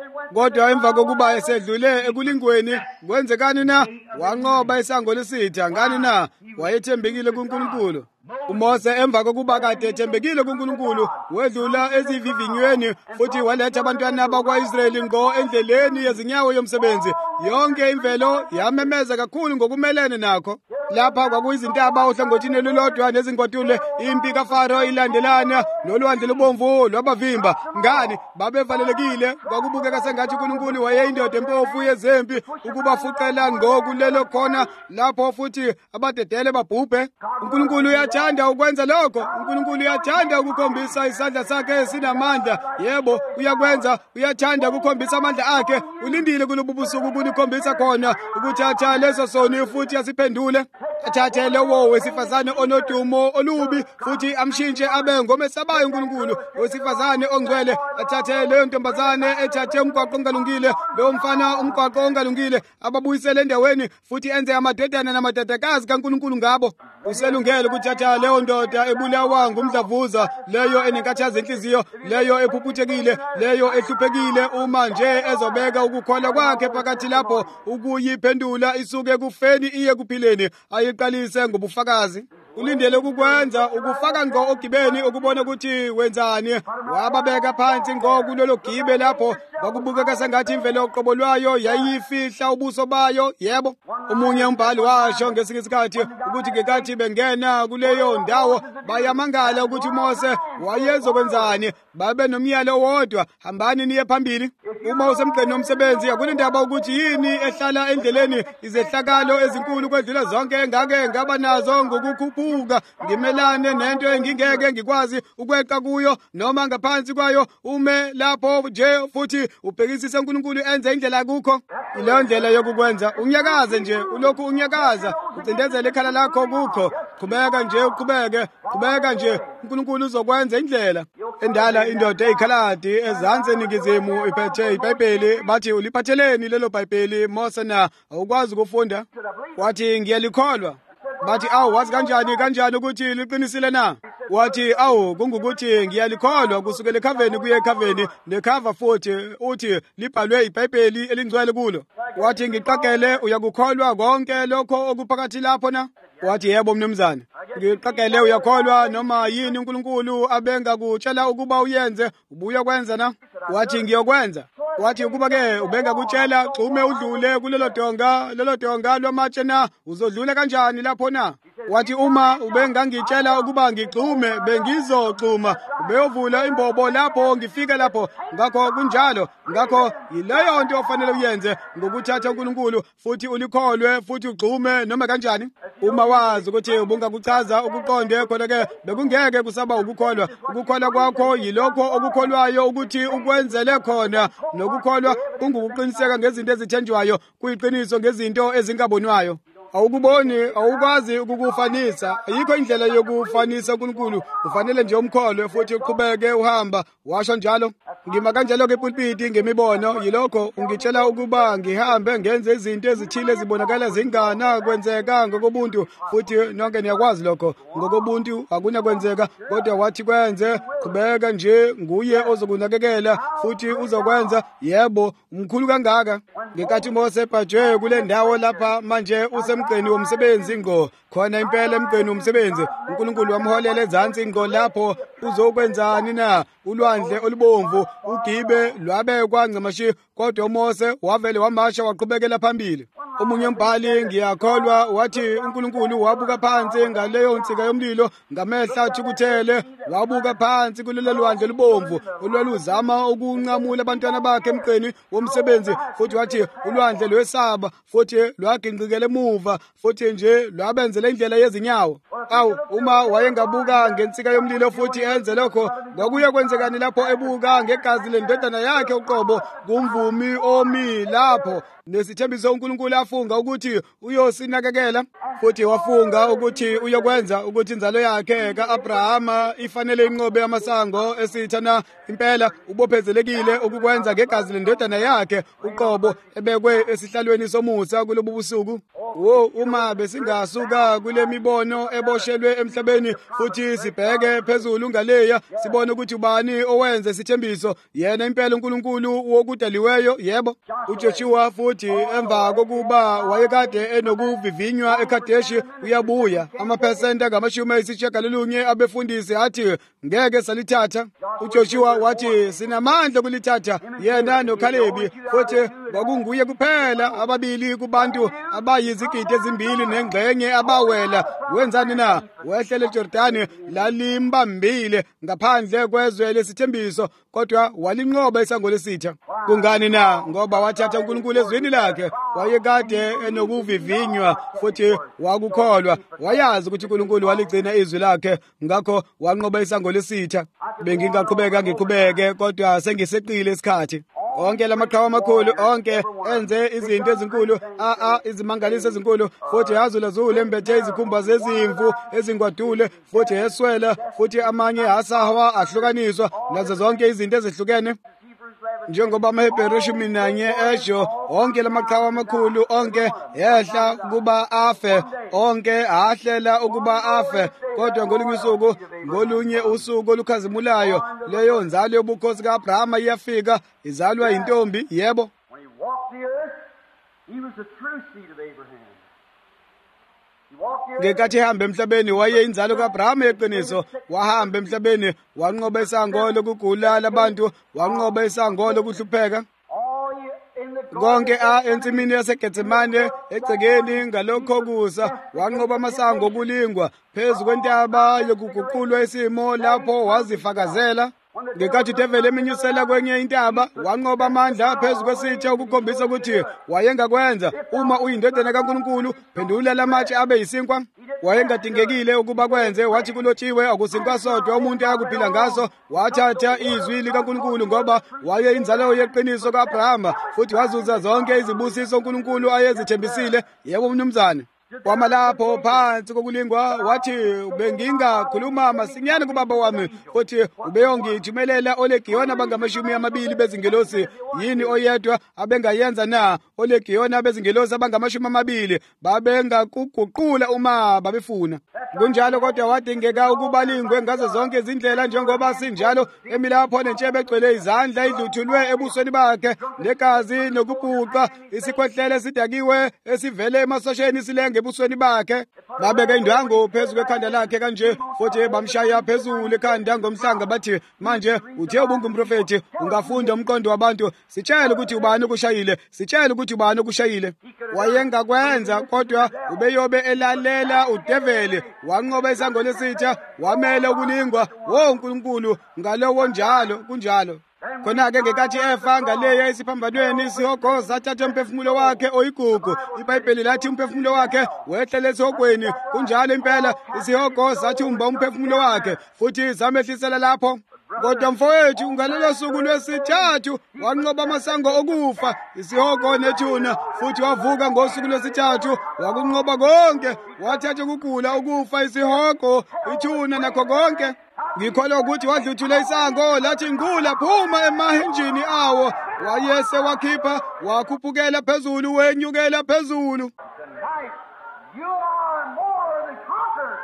Kodwa emva kokuba esedlule ekulingweni, kwenzekani na? Wanqoba isango lesitha. Ngani na? Wayethembekile kuNkulunkulu. uMose emva kokuba kade ethembekile kuNkulunkulu wedlula ezivivinyweni, futhi waletha abantwana bakwa-Israyeli ngo endleleni yezinyawo yomsebenzi. Yonke imvelo yamemeza kakhulu ngokumelene nakho. Lapha kwakuyizintaba ohlangothini olulodwa nezingwatule, impi kaFaro ilandelana nolwandle lubomvu lwabavimba. Ngani babevalelekile, kwakubukeka sengathi uNkulunkulu wayeyindoda empofu yezempi ukubafuqela ngokulelo khona lapho, futhi abadedele babhubhe. uNkulunkulu uyathanda ukwenza lokho. uNkulunkulu uyathanda ukukhombisa isandla sakhe esinamandla. Yebo, uyakwenza. Uyathanda ukukhombisa amandla akhe. Ulindile kulobu busuku ukunikhombisa khona, ukuthatha leso soni futhi asiphendule. Athathe lowo wesifazane onodumo olubi futhi amshintshe abe ngomesabayo uNkulunkulu. Wesifazane ongcwele athathe leyo ntombazane ethathe umgwaqo ongalungile, lo mfana umgwaqo ongalungile, ababuyisele endaweni, futhi enze amadodana namadodakazi kaNkulunkulu ngabo. Uselungele ukuthatha leyo ndoda ebulawa ngumdlavuza, leyo enenkathazo enhliziyo, leyo ephuphethekile, leyo ehluphekile, uma nje ezobeka ukukholwa kwakhe phakathi lapho, ukuyiphendula isuke kufeni iye kuphileni, ayiqalise ngobufakazi. Ulindele ukukwenza, ukufaka ngo ogibeni ukubona ukuthi wenzani. Wababeka phansi ngo kulolo gibe lapho, kwakubukeka sengathi imvelo yoqobo lwayo yayifihla ubuso bayo. Yebo, omunye umbhali washo ngesinye isikhathi ukuthi ngenkathi bengena kuleyo ndawo bayamangala ukuthi uMose wayezokwenzani. Babe nomyalo wodwa, hambani niye phambili. Uma usemgqeni womsebenzi akunendaba ukuthi yini ehlala endleleni, izehlakalo ezinkulu kwedlula zonke engake ngaba nazo ngokukhuphuka ngimelane nento engingeke ngikwazi ukweqa kuyo noma ngaphansi kwayo. Ume lapho nje futhi ubhekisise uNkulunkulu enze indlela kukho. Ileyo ndlela yokukwenza, unyakaze nje, ulokhu unyakaza, ucindezele ikhala lakho kukho. Qhubeka nje, qhubeka nje, uNkulunkulu uzokwenza indlela. Endala indoda eyikhaladi ezansi eningizimu iphethe iBhayibheli. Bathi, uliphatheleni lelo Bhayibheli Mose na awukwazi ukufunda? Wathi, ngiyalikholwa. Bathi, awu, wazi kanjani ukuthi liqinisile na? Wathi, awu, kungukuthi ngiyalikholwa kusukela ekhaveni kuye ekhaveni nekhava futhi uthi libhalwe iBhayibheli elingcwele kulo. Wathi, ngiqaqele, uyakukholwa konke lokho okuphakathi lapho na? Wathi, yebo mnumzane, ngiqaqele, uyakholwa noma yini uNkulunkulu abengakutshela ukuba uyenze ubuya kwenza na? Wathi, ngiyokwenza. Wathi, ukuba-ke ubengakutshela xume udlule kulelo donga lwamatshe na, uzodlula kanjani lapho na? Wathi, uma ubengangitshela ukuba ngigxume bengizoxhuma, ubeyovula imbobo lapho ngifika lapho. Ngakho kunjalo, ngakho yileyo nto ofanele uyenze, ngokuthatha uNkulunkulu futhi ulikholwe futhi ugxume noma kanjani. Uma wazi ukuthi ubungakuchaza ukuqonde, khona-ke bekungeke kusaba ukukholwa. Ukukholwa kwakho yilokho okukholwayo ukuthi ukwenzele khona, nokukholwa kungukuqiniseka ngezinto ezithenjwayo, kuyiqiniso ngezinto ezingabonwayo. Awukuboni, awukwazi ukukufanisa. Ayikho indlela yokufanisa uNkulunkulu. Ufanele nje umkholwe futhi uqhubeke uhamba. Washo njalo. Ngima kanjalo-ke epulpiti ngemibono, yilokho ungitshela ukuba ngihambe ngenze izinto ezithile zibonakala zingana kwenzeka ngokobuntu, futhi nonke niyakwazi lokho. Ngokobuntu akunakwenzeka, kodwa wathi kwenze, qhubeka nje, nguye ozokunakekela futhi uzokwenza. Yebo, umkhulu kangaka. Ngenkathi Mose ebhajwe kule ndawo lapha manje usemgqeni womsebenzi ngqo, khona impela emgqeni womsebenzi, uNkulunkulu wamholela ezansi ngqo lapho. Uzokwenzani na? Ulwandle olubomvu ugibe lwabekwa ncamashi, kodwa uMose wavele wamasha waqhubekela phambili. Omunye umbhali, ngiyakholwa, wathi uNkulunkulu wabuka phansi ngaleyo nsika yomlilo ngamehla athukuthele, wabuka phansi kulelo lwandle olubomvu olwaluzama ukunqamula abantwana bakhe emgqeni womsebenzi, futhi wathi ulwandle lwesaba futhi lwaginqikela emuva futhi nje lwabenzela indlela yezinyawo. Awu, uma wayengabuka ngensika yomlilo futhi enze lokho, kwakuye kwenzekani lapho ebuka ngegazi lendodana yakhe uqobo kumvumi omi lapho? Nesithembiso uNkulunkulu afunga ukuthi uyosinakekela, futhi wafunga ukuthi uyokwenza ukuthi inzalo yakhe ka-Abrahama ifanele inqobe yamasango esithana impela ubophezelekile ukukwenza ngegazi lendodana yakhe uqobo ebekwe esihlalweni somusa kulobu busuku. Uma besingasuka kule mibono eboshelwe emhlabeni futhi sibheke phezulu ngaleya, sibone ukuthi ubani owenza isithembiso, yena impela uNkulunkulu wokudaliweyo. Yebo, uJoshua futhi emva kokuba wayekade enokuvivinywa eKadeshi uyabuya. Amaphesenti angama-90 abefundisi athi ngeke salithatha. uJoshua wathi sinamandla kulithatha, yena noKhalebi, futhi kwakunguye kuphela ababili kubantu abayizigidi ezimbili nengxenye abawela. Wenzani na? Wehlele eJordani, lalimbambile ngaphandle kwezwe lesithembiso, kodwa walinqoba isango lesitha. Kungani na? Ngoba wathatha uNkulunkulu ezweni lakhe. Wayekade enokuvivinywa futhi wakukholwa. Wayazi ukuthi uNkulunkulu waligcina izwi lakhe, ngakho wanqoba isango lesitha. Bengingaqhubeka ngiqhubeke, kodwa sengiseqile isikhathi. Onke lamaqhawe amakhulu, onke enze izinto ezinkulu, izimangaliso ezinkulu, futhi yazulazule embethe izikhumba zezimvu ezingwadule, futhi eswela, futhi amanye asawa ahlukaniswa, nazo zonke izinto ezihlukene. Njengoba amaHebheru 11 esho, onke lamaqhawe amakhulu, onke ehla ukuba afe, onke ahlela ukuba afe, kodwa ngolunye usuku olukhazimulayo, leyo nzalo yobukhosi ka-Abrahama iyafika, izalwa intombi. Yebo. When he walked the earth, he was the true seed of Abraham. ngenkathi ehamba emhlabeni wayeyinzalo ka-Abrahama yeqiniso. Wahamba emhlabeni wanqoba isango lokugula labantu, wanqoba isango lokuhlupheka. Konke ensimini yaseGetsemane egcekeni ngalokho kusa wanqoba amasango okulingwa phezu kwentaba yokuguqulwa isimo lapho wazifakazela. Ngenkathi uDeveli eminyusela kwenye intaba wanqoba amandla phezu kwesitsha ukukhombisa ukuthi wayengakwenza. Uma uyindodana kaNkulunkulu phendula lamatshe abe yisinkwa. Wayengadingekile ukuba kwenze, wathi kulotshiwe akusinkwa sodwa umuntu ayakuphila ngaso. Wathatha izwi likaNkulunkulu ngoba wayeyinzalo yeqiniso ka-Abrahama futhi wazuza zonke izibusiso uNkulunkulu ayezithembisile. Yebo mnumzane. Wama lapho phansi kokulingwa wathi bengingakhuluma masinyane kubaba wami futhi ubeyongithumelela olegiyona abangama-20 bezingelosi. Yini oyedwa abengayenza na? Olegiyona bezingelosi abangama-20 babengakuguqula uma babefuna. Kunjalo kodwa wadingeka ukuba lingwe ngazo zonke izindlela njengoba sinjalo. Emi lapho nentshebe egcwele izandla idluthulwe ebusweni bakhe negazi nokubhuqa, isikhwehlele esidakiwe esivele emasosheni silenge ebusweni bakhe. Babeka indwangu phezu kwekhanda lakhe kanje futhi bamshaya phezulu ekhanda ngomhlanga bathi, manje uthe ubungumprofethi ungafunda umqondo wabantu. Sitshele ukuthi ubani ukushayile, sitshele ukuthi ubani ukushayile. Wayengakwenza kodwa ubeyobe elalela uDeveli. Wanqoba isango lesitsha wamela ukulingwa. Nkulunkulu ngalowo njalo kunjalo. Khona-ke ngenkathi efa ngaleya esiphambanweni isihogo sathatha umphefumulo wakhe oyigugu. iBhayibheli lathi umphefumulo wakhe wehlele esihogweni. Kunjalo impela isihogo sathumba umphefumulo wakhe futhi zamehlisela lapho. Kodwa mfowethu ngalelo suku lwesithathu wanqoba amasango okufa, isihogo nethuna, futhi wavuka ngosuku lwesithathu wakunqoba konke. Wathatha ukugula, ukufa, isihogo, ithuna nakho konke. Ngikholwa ukuthi wadluthula isango lathi ngula phuma emahenjini awo. Wayese wakhipha wakhuphukela phezulu wenyukela phezulu. You are more than conquerors.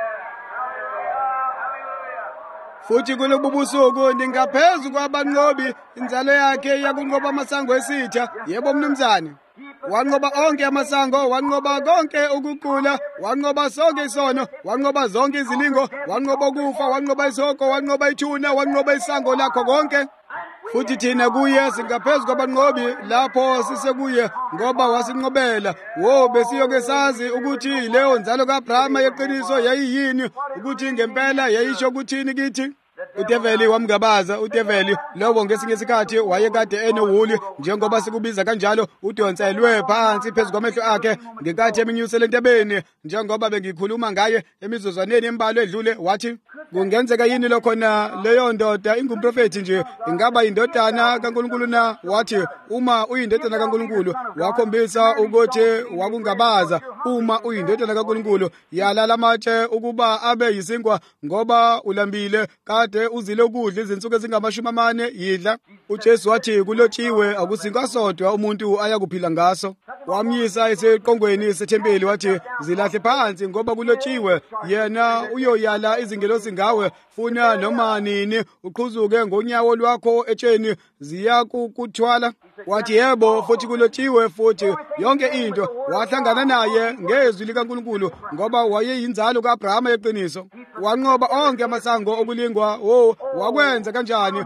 Futhi kulobu busuku ndingaphezu kwabanqobi. Inzalo yakhe yakunqoba amasango esitha. Yebo mnumzane. Wanqoba onke amasango, wanqoba konke ukugula, wanqoba sonke isono, wanqoba zonke izilingo, wanqoba ukufa, wanqoba isoko, wanqoba ithuna, wanqoba isango lakho konke. Futhi thina kuye singaphezu kwabanqobi lapho sisekuye ngoba wasinqobela. Besiyoke sazi ukuthi leyo nzalo ka-Abrahama yeqiniso yayiyini, ukuthi ngempela yayisho ukuthini kithi. uDeveli wamgabaza. uDeveli lowo ngesinye isikhathi wayekade enewuli, njengoba sikubiza kanjalo, udonselwe phansi phezu kwamehlo akhe ngenkathi eminyusela entabeni. Njengoba bengikhuluma ngaye emizuzwaneni embalwa edlule, wathi kungenzeka yini lokho na leyo ndoda ingumprofethi nje, ingaba yindodana kaNkulunkulu na? Wathi uma uyindodana kaNkulunkulu wakhombisa ukuthi wakungabaza. Uma uyindodana kaNkulunkulu yalala amatshe ukuba abe yisinkwa, ngoba ulambile kade uzile ukudla izinsuku ezingama-40 yidla. uJesu wathi kulotshiwe akusinkwa sodwa umuntu ayakuphila ngaso. Wamyisa esiqongweni sethempeli wathi zilahle phansi ngoba kulotshiwe yena uyoyala izingelosi ngawe. Funa noma nini uqhuzuke ngonyawo lwakho etsheni ziyakukuthwala. Wathi yebo, futhi kulotshiwe futhi yonke into. Wahlangana naye ngezwi likaNkulunkulu ngoba wayeyinzalo ka-Abrahama yeqiniso. Wanqoba onke amasango okulingwa. Wakwenza kanjani?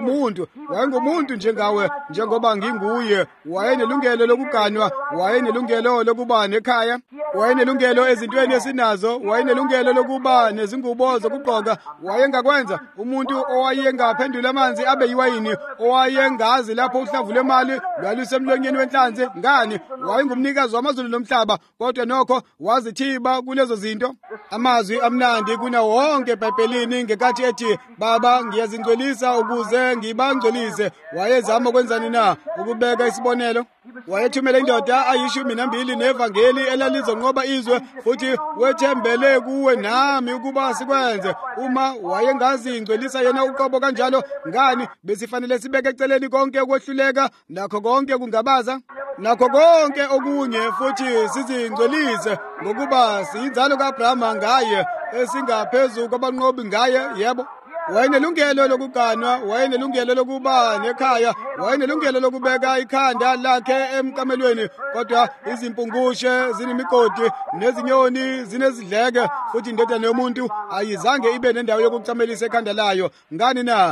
Wayengumuntu njengawe, njengoba nginguye. Wayenelungelo lokuganwa, wayenelungelo lokuba nekhaya, wayenelungelo ezintweni esinazo, wayenelungelo lokuba nezingubo zokugqoka. Wayengakwenza umuntu owayengaphendula amanzi abe yiwayini, owayengazi lapho uhlamvu lwemali lwalusemlonyeni wenhlanzi. Ngani? Wayengumnikazi wamazulu nomhlaba, kodwa nokho wazithiba kulezo zinto. Amazwi amnandi kunawo wonke eBhayibhelini ngenkathi ethi, Baba ngiyazingcolisa ukuze ngibangcolise. Wayezama ukwenzani na? Ukubeka isibonelo. Wayethumela indoda ayi-12 nevangeli elalizonqoba izwe, futhi wethembele kuwe nami ukuba sikwenze. Uma wayengazingcolisa yena uqobo kanjalo, ngani besifanele sibeke eceleni konke ukwehluleka, nakho konke kungabaza, nakho konke okunye, futhi sizingcolise ngokuba siyinzalo ka-Abrahama ngaye, esingaphezu kwabanqobi ngaye. Yebo, wayenelungelo lokuganwa, wayenelungelo lokuba nekhaya, wayenelungelo lokubeka ikhanda lakhe emkamelweni, kodwa izimpungushe zinemigodi nezinyoni zinezidleke, futhi indodana yomuntu ayizange ibe nendawo yokucamelisa ekhanda layo. Ngani na?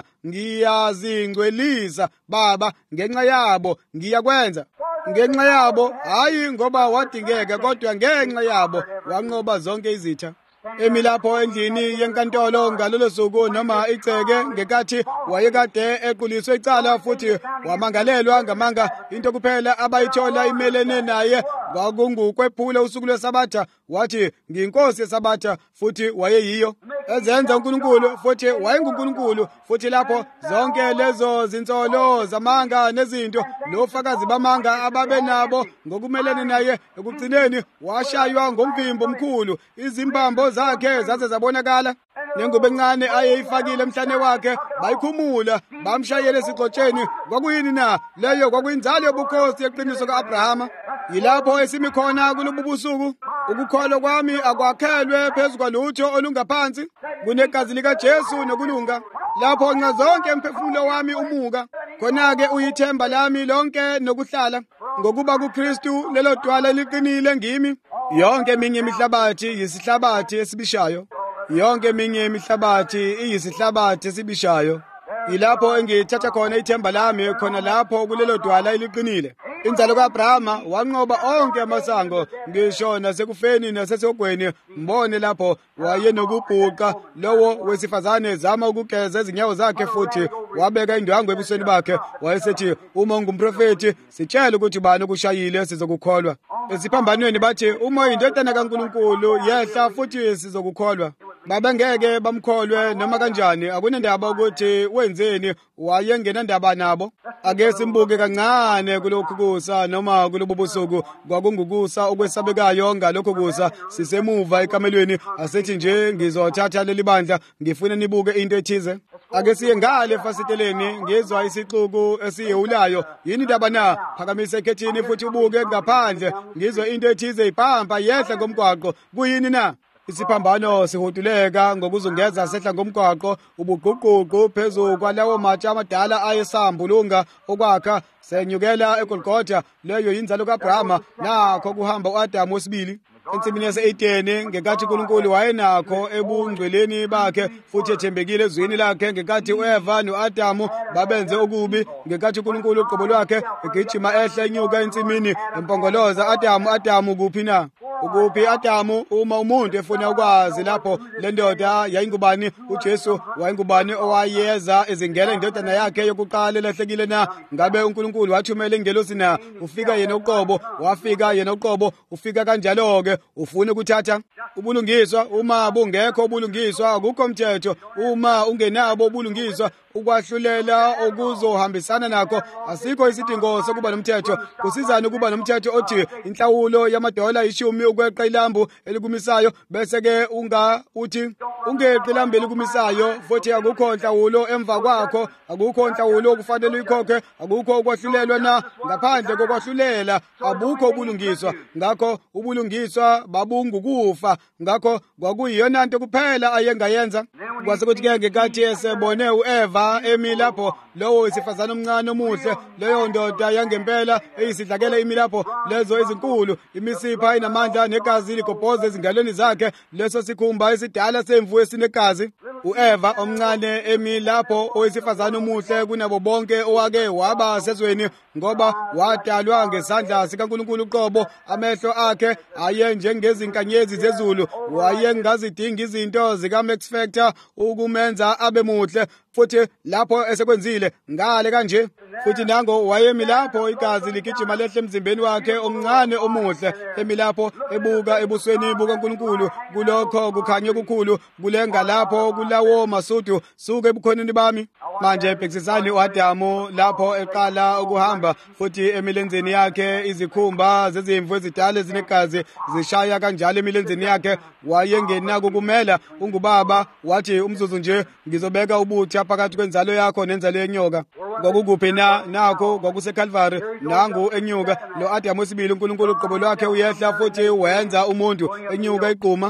Ngiyazingcwelisa Baba ngenxa yabo, ngiyakwenza ngenxa yabo, hayi ngoba wadingeka, kodwa ngenxa yabo wanqoba zonke izitha. Emi lapho endlini yenkantolo ngalolo suku noma iceke ngekathi wayekade equliswe icala futhi wamangalelwa ngamanga. Into kuphela abayithola imelene naye kwakungukwephula usuku lwesabatha. Wathi ngiyinkosi yesabatha futhi wayeyiyo, ezenza uNkulunkulu futhi wayenguNkulunkulu. Futhi lapho zonke lezo zinsolo zamanga nezinto nofakazi bamanga ababenabo ngokumelene naye, ekugcineni washaywa ngomvimbo omkhulu. Izimbambo zakhe zaze zabonakala, nengubo encane ayeyifakile emhlane wakhe bayikhumula, bamshayela esigxotsheni. Kwakuyini na leyo? Kwakuyinzalo yobukhosi yeqiniso ka-Abrahama. Yilapho esimi khona kulobu busuku. Ukukholwa kwami akwakhelwe phezu kwalutho olungaphansi, kunegazi likaJesu nokulunga. Lapho nxa zonke emphefumulo wami umuka, khona-ke uyithemba lami lonke nokuhlala ngokuba kuKristu lelo dwala liqinile ngimi. Yonke eminye imihlabathi yisihlabathi esibishayo, yonke eminye imihlabathi iyisihlabathi esibishayo. Yilapho engithatha khona ithemba lami, khona lapho kulelo dwala eliqinile. Inzalo ka-Abrahama wanqoba onke amasango, ngisho nasekufeni nasesogweni. Mbone lapho wayenokubhuqa lowo wesifazane zama ukugeza izinyawo zakhe, futhi wabeka indwangu ebusweni bakhe. Wayesethi, uma ungumprofeti sitshele ukuthi bani okushayile sizokukholwa. Esiphambanweni bathi, uma uyindodana kaNkulunkulu yehla futhi sizokukholwa. Babengeke bamkholwe noma kanjani, akunandaba ukuthi wenzeni, wayengenandaba nabo. Ake simbuke kancane kulokhu kusa noma kulobu busuku. Kwakungukusa okwesabekayo. Ngalokho kusa sisemuva ekamelweni, asethi nje ngizothatha leli bandla ngifuna nibuke into ethize. Ake siye ngale efasiteleni, ngizwa isixuku esiyewulayo. Yini indaba na? Phakamisa ekhethini futhi ubuke ngaphandle, ngizwa into ethize iphampa yehla ngomgwaqo. Kuyini na? Isiphambano sihuduleka ngokuzungeza sehla ngomgwaqo, ubugquqhuqu phezu kwalawo matshe amadala ayesambulunga okwakha senyukela eGolgotha. Leyo yinzalo ka-Abrahama. Nakho kuhamba u-Adamu wesibili ensimini yase-Edeni, ngenkathi uNkulunkulu wayenakho ebungcweleni bakhe futhi ethembekile ezwini lakhe. Ngenkathi u-Eva no-Adamu babenze okubi, ngenkathi uNkulunkulu uqobo lwakhe egijima ehla enyuka ensimini empongoloza, Adamu kuphi na? Ukuphi Adamu? Uma umuntu efuna ukwazi lapho le ndoda yayingubani, uJesu wayengubani owayeza ezingela indodana yakhe yokuqala elahlekile na? Ngabe uNkulunkulu wathumela ingelosi na? Ufika yena uqobo, wafika yena uqobo. Ufika kanjalo-ke ufuna ukuthatha ubulungiswa. Uma bungekho ubulungiswa akukho mthetho. Uma ungenabo ubulungiswa, ukwahlulela okuzohambisana nakho, asikho isidingo sokuba nomthetho. Kusizani ukuba nomthetho othi inhlawulo yamadola 10 ukweqa ilambu elikumisayo, bese-ke uthi ungeqi ilambu elikumisayo, futhi akukho nhlawulo emva kwakho, akukho nhlawulo okufanele uyikhokhe, akukho ukwahlulelwa na? Ngaphandle kokwahlulela abukho ubulungiswa. Ngakho ubulungiswa babungukufa. Ngakho kwakuyiyona nto kuphela ayengayenza. Kwase kuthi-ke ngenkathi esebone u-Eva emi lapho, lowo wesifazane omncane omuhle, leyo ndoda yangempela eyisidlakela imi lapho, lezo ezinkulu, imisipha inamandla negazi ligobhoza ezingalweni zakhe, leso sikhumba esidala semvu esinegazi. U-Eva omncane emi lapho, owesifazane omuhle kunabo bonke owake waba sezweni, ngoba wadalwa ngesandla sikaNkulunkulu uqobo. Amehlo akhe ayenjengezinkanyezi zezulu, wayengazidingi izinto zika-Max Factor ukumenza abe muhle. Futhi lapho esekwenzile ngale kanje, futhi nango wayemi lapho, igazi ligijima lehle emzimbeni wakhe omncane omuhle, emi lapho ebuka ebusweni bukaNkulunkulu, kulokho kukhanya okukhulu kulenga lapho kulawo masudu. Suke ebukhoneni bami manje. Bhekisisani u-Adamu lapho eqala ukuhamba, futhi emilenzeni yakhe izikhumba zezimvu ezidala ezinegazi zishaya kanjalo emilenzeni yakhe. Wayengenako kumela ungubaba, wathi umzuzu nje ngizobeka ubuthi phakathi kwenzalo yakho nenzalo yenyoka. Kwakukuphi na? Nakho kwakuseKalvari, nangu enyuka. Lo Adamu wesibili, uNkulunkulu uqobo lwakhe uyehla futhi wenza umuntu. Enyuka iqhuma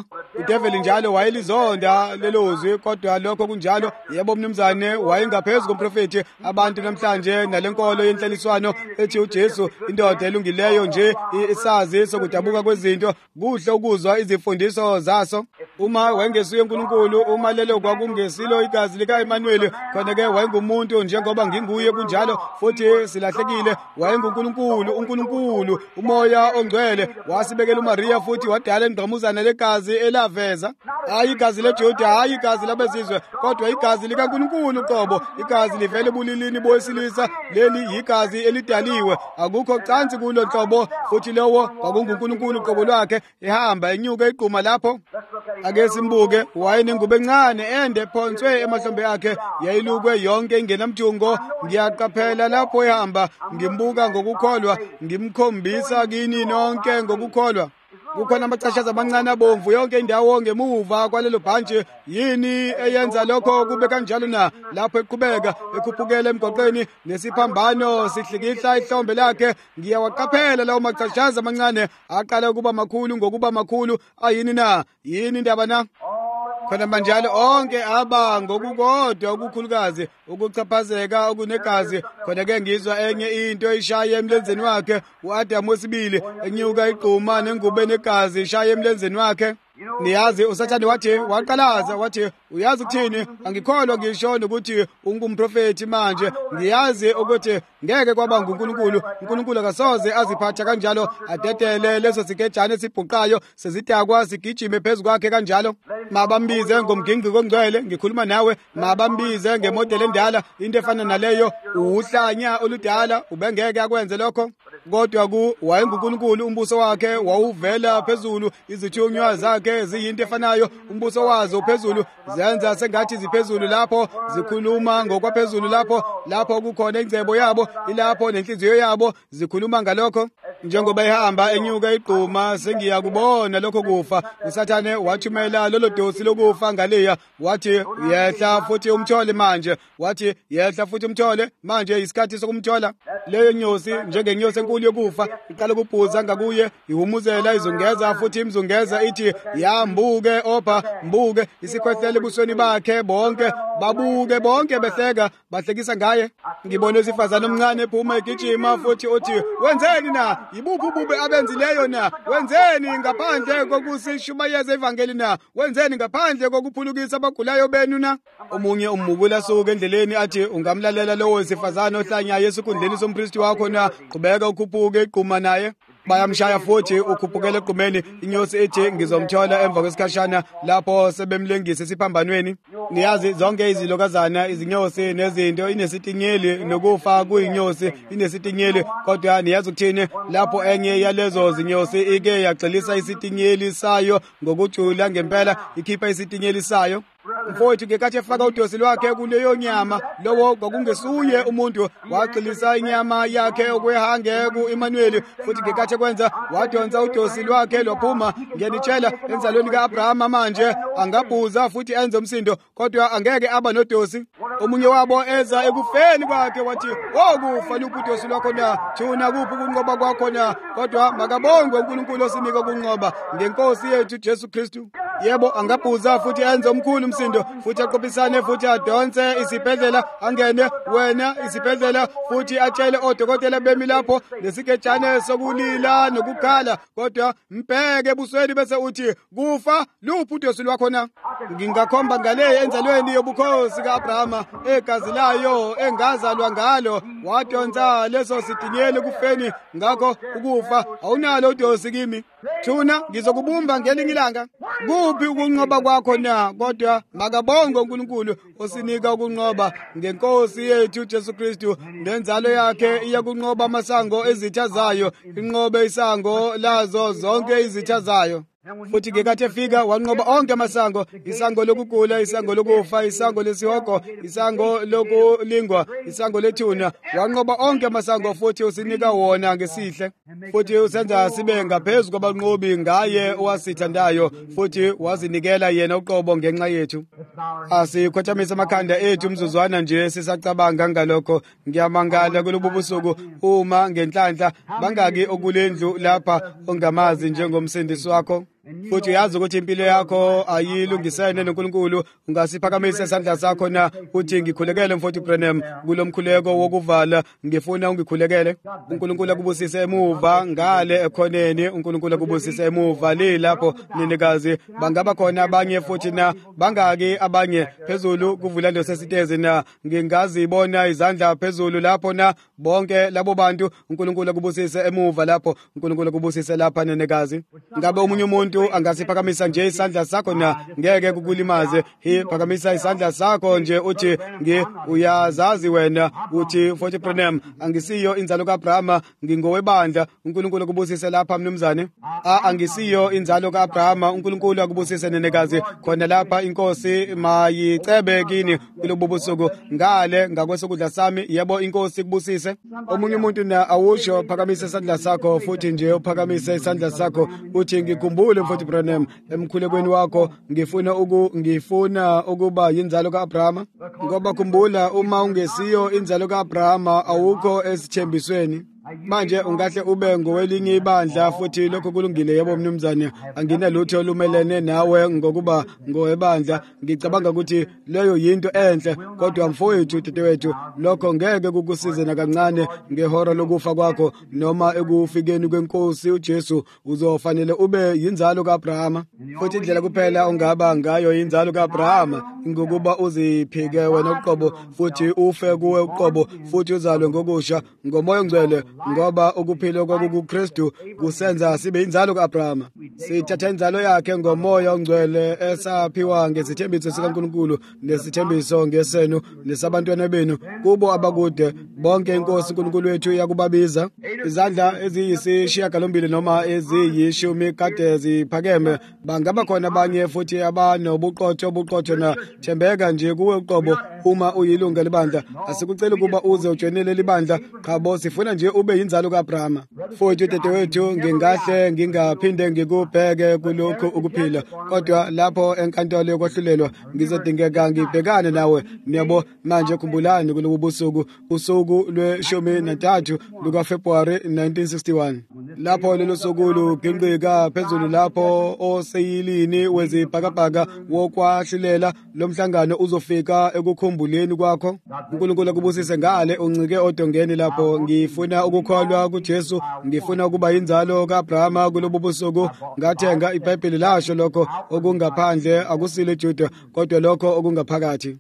udeveli njalo wayelizonda lelo zwi, kodwa lokho kunjalo. Yebo mnumzane, wayengaphezu komprofethi. Abantu namhlanje nalenkolo yenhlaliswano ethi uJesu indoda elungileyo nje, isazi sokudabuka kwezinto, kuhle ukuzwa izifundiso zaso. Uma wayengesuye uNkulunkulu, uma lelo kwakungesilo igazi lika Emmanuel, khona-ke wayengumuntu njengoba nginguye kunjalo, futhi silahlekile. WayenguNkulunkulu, uNkulunkulu, umoya ongcwele wasibekela uMaria, futhi wadala ingqamuzana legazi elaveza, hayi igazi leJuda, hayi igazi labezizwe, kodwa igazi likaNkulunkulu qobo. Igazi livele ebulilini bowesilisa, leli yigazi elidaliwe, akukho cansi kulo nhlobo, futhi lowo kwakunguNkulunkulu qobo lwakhe, ehamba enyuka igquma lapho. Ake simbuke, wayenengubo encane ende ephonswe emahlombe akhe, yayilukwe yonke ingenamjungo. Ngiyaqaphela lapho ehamba, ngimbuka ngokukholwa, ngimkhombisa kini nonke ngokukholwa. Kukhona amacashaza amancane abomvu yonke indawo ngemuva kwalelo bhantshi. Yini eyenza lokho kube kanjalo na? Lapho eqhubeka ekhuphukela emgoqweni, nesiphambano sihlikihla ihlombe lakhe. Ngiyawaqaphela lawo macashaza amancane aqala ukuba makhulu ngokuba makhulu. Ayini na? Yini indaba na? Khona manjalo onke aba ngokukodwa okukhulukazi, ukuchaphazeka okunegazi. Khona-ke ngizwa enye into ishaya emlenzeni wakhe, u-Adamu wesibili enyuka igquma nengubo enegazi ishaya emlenzeni wakhe. Niyazi uSathane waqalaza wathi, uyazi ukuthini? Angikholwa ngisho nokuthi ungumprofethi manje. Ngiyazi ukuthi ngeke kwaba nguNkulunkulu. uNkulunkulu akasoze aziphatha kanjalo, adedele leso sikejane esibhuqayo sezidakwa sigijime phezu kwakhe kanjalo. Mabambize ngomgingqiko ongcwele, ngikhuluma nawe. Mabambize ngemodeli endala, into efana naleyo, uhlanya oludala, ubengeke akwenze lokho. Kodwa wayenguNkulunkulu, umbuso wakhe wawuvela phezulu, izithunywa zakhe ziyinto efanayo, umbuso wazo phezulu, zenza sengathi ziphezulu lapho, zikhuluma ngokwaphezulu lapho kukhona ingcebo yabo, ilapho nenhliziyo yabo zikhuluma ngalokho. Njengoba ehamba enyuka igquma, sengiya kubona lokho kufa. uSathane wathumela lolo dosi lokufa ngaleya, wathi yehla futhi umthole manje, wathi yehla futhi umthole manje, isikhathi sokumthola. Leyo nyosi njengenyosi enkulu yokufa iqala ukubhuza ngakuye, ihumuzela izungeza futhi imzungeza ithi, yambuke opha, mbuke. Isikhwehlele ebusweni bakhe, bonke babuke, bonke behleka, bahlekisa ngaye. Ngibona owesifazane omncane ephuma egijima futhi uthi, wenzeni na? Yibuphi ububi abenzileyo na? Wenzeni ngaphandle kokusishumayeza ivangeli na? Wenzeni ngaphandle kokuphulukisa abagulayo benu na? Omunye umbukula suka endleleni athi, ungamlalela lowo wesifazane ohlanyayo esikhundleni sompristi wakho na? Qhubeka ukhuphuke igquma naye. Bayamshaya futhi ukhuphukela egqumeni. Inyosi ethi, ngizomthola emva kwesikhashana, lapho sebemlengisa esiphambanweni. Niyazi zonke izilokazana, izinyosi nezinto, inesitinyeli, nokufa kuyinyosi inesitinyeli. Kodwa niyazi ukuthini? Lapho enye yalezo zinyosi ike yaxelisa isitinyeli sayo ngokujula ngempela, ikhipha isitinyeli sayo. Mfowethu ngekathi efaka udosi lwakhe kuleyo nyama, lowo kwakungesuye umuntu, waxilisa inyama yakhe okwehange ku-Emmanuel, futhi ngekathi ekwenza wadonsa udosi lwakhe lwaphuma. Ngiyanitshela, enzalweni ka-Abrahama manje angabhuza futhi enze umsindo, kodwa angeke aba nodosi. Omunye wabo eza ekufeni kwakhe wathi, wokufa luphi udosi lwakho na? Thuna kuphi ukunqoba kwakho na? Kodwa makabongwe uNkulunkulu osinika ukunqoba ngeNkosi yethu Jesu Kristu. Yebo, angabhuza futhi enze omkhulu umsindo, futhi aqophisane futhi adonse isibhedlela, angene wena isibhedlela, futhi atshele odokotela bemi lapho nesikejane sokulila nokukhala. Kodwa mbheke ebusweni bese uthi, kufa luphi udosi lwakho na? Ngingakhomba ngale enzalweni yobukhosi ka-Abrahama, egazi layo engazalwa ngalo, wadonsa leso sitinyeli kufeni, ngakho ukufa awunalo udosi kimi. Thuna ngizokubumba ngelinye ilanga. Kuphi ukunqoba kwakho na? Kodwa makabongwe uNkulunkulu osinika ukunqoba ngeNkosi yethu Jesu Kristu. Nenzalo yakhe iyakunqoba amasango ezitha zayo, inqobe isango lazo zonke izitha zayo. Futhi ngekathi efika wanqoba onke amasango, isango lokugula, isango lokufa, isango lesihogo, isango lokulingwa, isango lethuna. Wanqoba onke amasango futhi usinika wona ngesihle. Futhi usenza sibe ngaphezu kwabanqobi ngaye owasithandayo, futhi wazinikela yena uqobo ngenxa yethu. Asikhothamise amakhanda ethu umzuzwana nje sisacabanga ngalokho. Ngiyamangala kulobu busuku uma ngenhlanhla bangaki okulendlu lapha ongamazi njengomsindisi wakho. futhi uyazi ukuthi impilo yakho ayilungisene noNkulunkulu, ungasiphakamisa isandla sakho na uthi ngikhulekele mfowethu Branham kulomkhuleko wokuvala, ngifuna ungikhulekele. uNkulunkulu akubusise emuva ngale ekhoneni, uNkulunkulu akubusise emuva le lapho ninikazi. Bangaba khona abanye futhi na bangaki abanye phezulu kuvulando sesitezi na ngingazibona izandla phezulu lapho na bonke labo bantu. uNkulunkulu akubusise emuva lapho, uNkulunkulu akubusise lapha ninikazi. Ngabe omunye umuntu angasiphakamisa nje isandla sakho na ngeke kukulimaze. Phakamisa isandla sakho nje uthi uyazazi wena uthi mfowethu Branham angisiyo inzalo kaAbrahama, ngingowebandla. uNkulunkulu akubusise lapha mnumzane. Angisiyo inzalo kaAbrahama, uNkulunkulu akubusise nenekazi. Khona lapha inkosi mayicebe kini kulobu busuku ngale ngakwesokudla sami. Yebo inkosi kubusise. Omunye umuntu na awusho phakamisa isandla sakho futhi nje uphakamise isandla sakho uthi ngikhumbule mfowethu Branham emkhulekweni wakho ngifuna ukuba yinzalo kaAbrahama. Ngoba khumbula, uma ungesiyo inzalo kaAbrahama awukho esithembisweni. Manje ungahle ube ngowelinye ibandla futhi lokho kulungile. Yebo mnumzane, anginalutho olumelene nawe ngokuba ngowebandla. Ngicabanga ukuthi leyo yinto enhle, kodwa mfowethu dadewethu, lokho ngeke kukusize nakancane ngehora lokufa kwakho noma ekufikeni kwenkosi uJesu. Uzofanele ube yinzalo kaAbrahama, futhi indlela kuphela ungaba ngayo yinzalo kaAbrahama ngokuba uziphike wena uqobo futhi ufe kuwe uqobo futhi uzalwe ngokusha ngomoya ongcwele, ngoba ukuphila kwakuKristu kusenza sibe inzalo kaAbrahama. Sithatha inzalo yakhe ngomoya ongcwele esaphiwa ngesithembiso sikaNkulunkulu nesithembiso ngesenu nesabantwana benu kubo abakude bonke. Inkosi uNkulunkulu wethu yakubabiza. Izandla eziyisishiyagalombili noma eziyishumi kade ziphakeme. Bangaba khona abanye futhi abanobuqotho na thembeka nje kuwe uqobo. Uma uyilunga libandla, asikucela ukuba uze ujoinele libandla, qhabo sifuna nje ube yinzalo kaAbrahama. Futhi dadewethu, ngingahle ngingaphinde ngikubheke kulokhu ukuphila, kodwa lapho enkantolo yokwahlulelwa ngizodingeka ngibhekane nawe. Niyabo manje khumbulani kulobu busuku, usuku lwe-13 lukaFebruary 1961, lapho lelo suku luginqika phezulu, lapho oseyilini wezibhakabhaka wokwahlulela lomhlangano uzofika ekukhumbuleni kwakho. uNkulunkulu akubusise ngale uncike odongeni lapho. Ngifuna ukukholwa kuJesu, ngifuna ukuba yinzalo kaAbrahama kulobu busuku. Ngathenga iBhayibheli lasho lokho okungaphandle akusile eJuda, kodwa lokho okungaphakathi.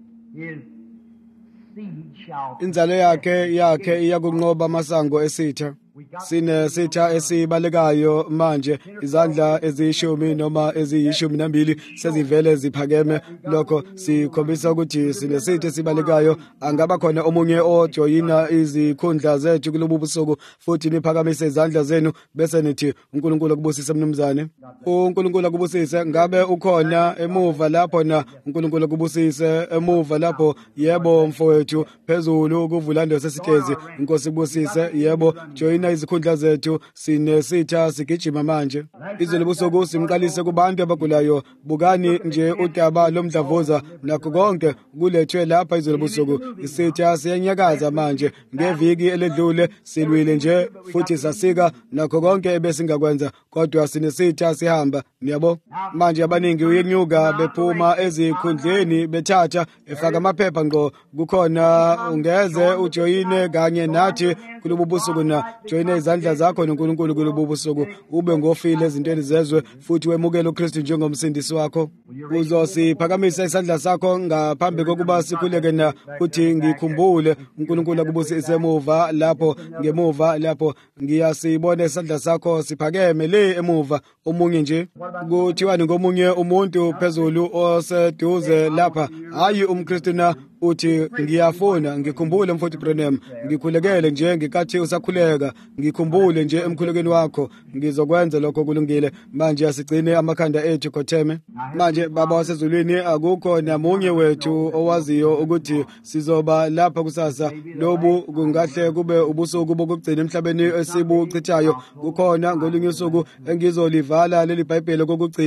Inzalo yakhe iyakunqoba amasango esitha. Sinesitha esibalekayo manje. Izandla eziyishumi noma eziyishumi-12 sezivele ziphakeme. Lokho sikhombisa ukuthi sinesitha esibalekayo. Angaba khona omunye ojoyina izikhundla zethu kulobu busuku futhi niphakamise izandla zenu bese nithi uNkulunkulu akubusise mnumzane. uNkulunkulu akubusise. Ngabe ukhona emuva lapho na? uNkulunkulu akubusise emuva lapho. Yebo mfowethu, phezulu kuvulando sesitezi. Inkosi kubusise. Yebo, joyina izikhundla zethu. Sinesitha sigijima manje. Izolo busuku simqalise kubantu abagulayo. Bukani nje udaba lomdlavuza nakho konke kulethwe lapha izolo busuku. Isitha siyanyakaza manje. Ngeviki eledlule silwile nje futhi sasika nakho konke ebesingakwenza, kodwa sinesitha sihamba. Niyabo manje abaningi uyenyuka bephuma ezikhundleni bethatha efaka amaphepha ngqo. Kukhona ungeze ujoyine kanye nathi kulobu busuku na joyine izandla zakho noNkulunkulu kulobu busuku. Ube ngofile ezintweni zezwe futhi wemukele uKristu njengomsindisi wakho. Uzosiphakamisa isandla sakho ngaphambi kokuba sikhuleke na uthi ngikhumbule. uNkulunkulu akubusise emuva lapho. Ngemuva lapho ngiyasibona isandla sakho siphakeme le emuva. Omunye nje kuthiwani ngomunye umuntu phezulu oseduze lapha, hayi umKristu na, uthi ngiyafuna ngikhumbule mfowethu Branham, ngikhulekele nje ngikathi usakhuleka, ngikhumbule nje emkhulekweni wakho. Ngizokwenza lokho kulungile. Manje asigcine amakhanda ethu khotheme. Manje baba wasezulwini, akukho namunye wethu owaziyo ukuthi sizoba lapha kusasa. Lobu kungahle kube ubusuku bokugcina emhlabeni esibuchithayo. Kukhona ngolunye usuku engizolivala leli Bhayibheli kokugcina.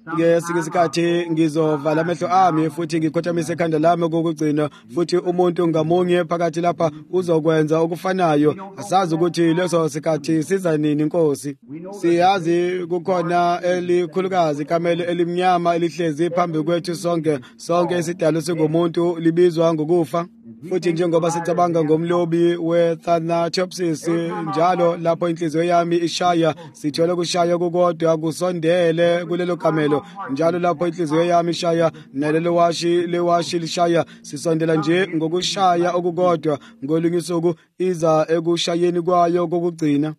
ngesinye isikhathi ngizovala amehlo ami futhi ngikhothamise ikhanda lami kokugcina futhi umuntu ngamunye phakathi lapha uzokwenza okufanayo. Asazi ukuthi leso sikhathi siza nini Nkosi. Siyazi kukhona elikhulukazi ikamelo elimnyama elihlezi phambi kwethu sonke isidalo singumuntu libizwa ngokufa. Futhi njengoba sicabanga ngomlobi we-Thanatopsis njalo lapho inhliziyo yami ishaya sithola kushaya kukodwa kusondele kulelo kamelo njalo lapho inhliziyo yami ishaya nalelo washi lishaya sisondela nje ngokushaya okukodwa ngolunye usuku iza ekushayeni kwayo kokugcina.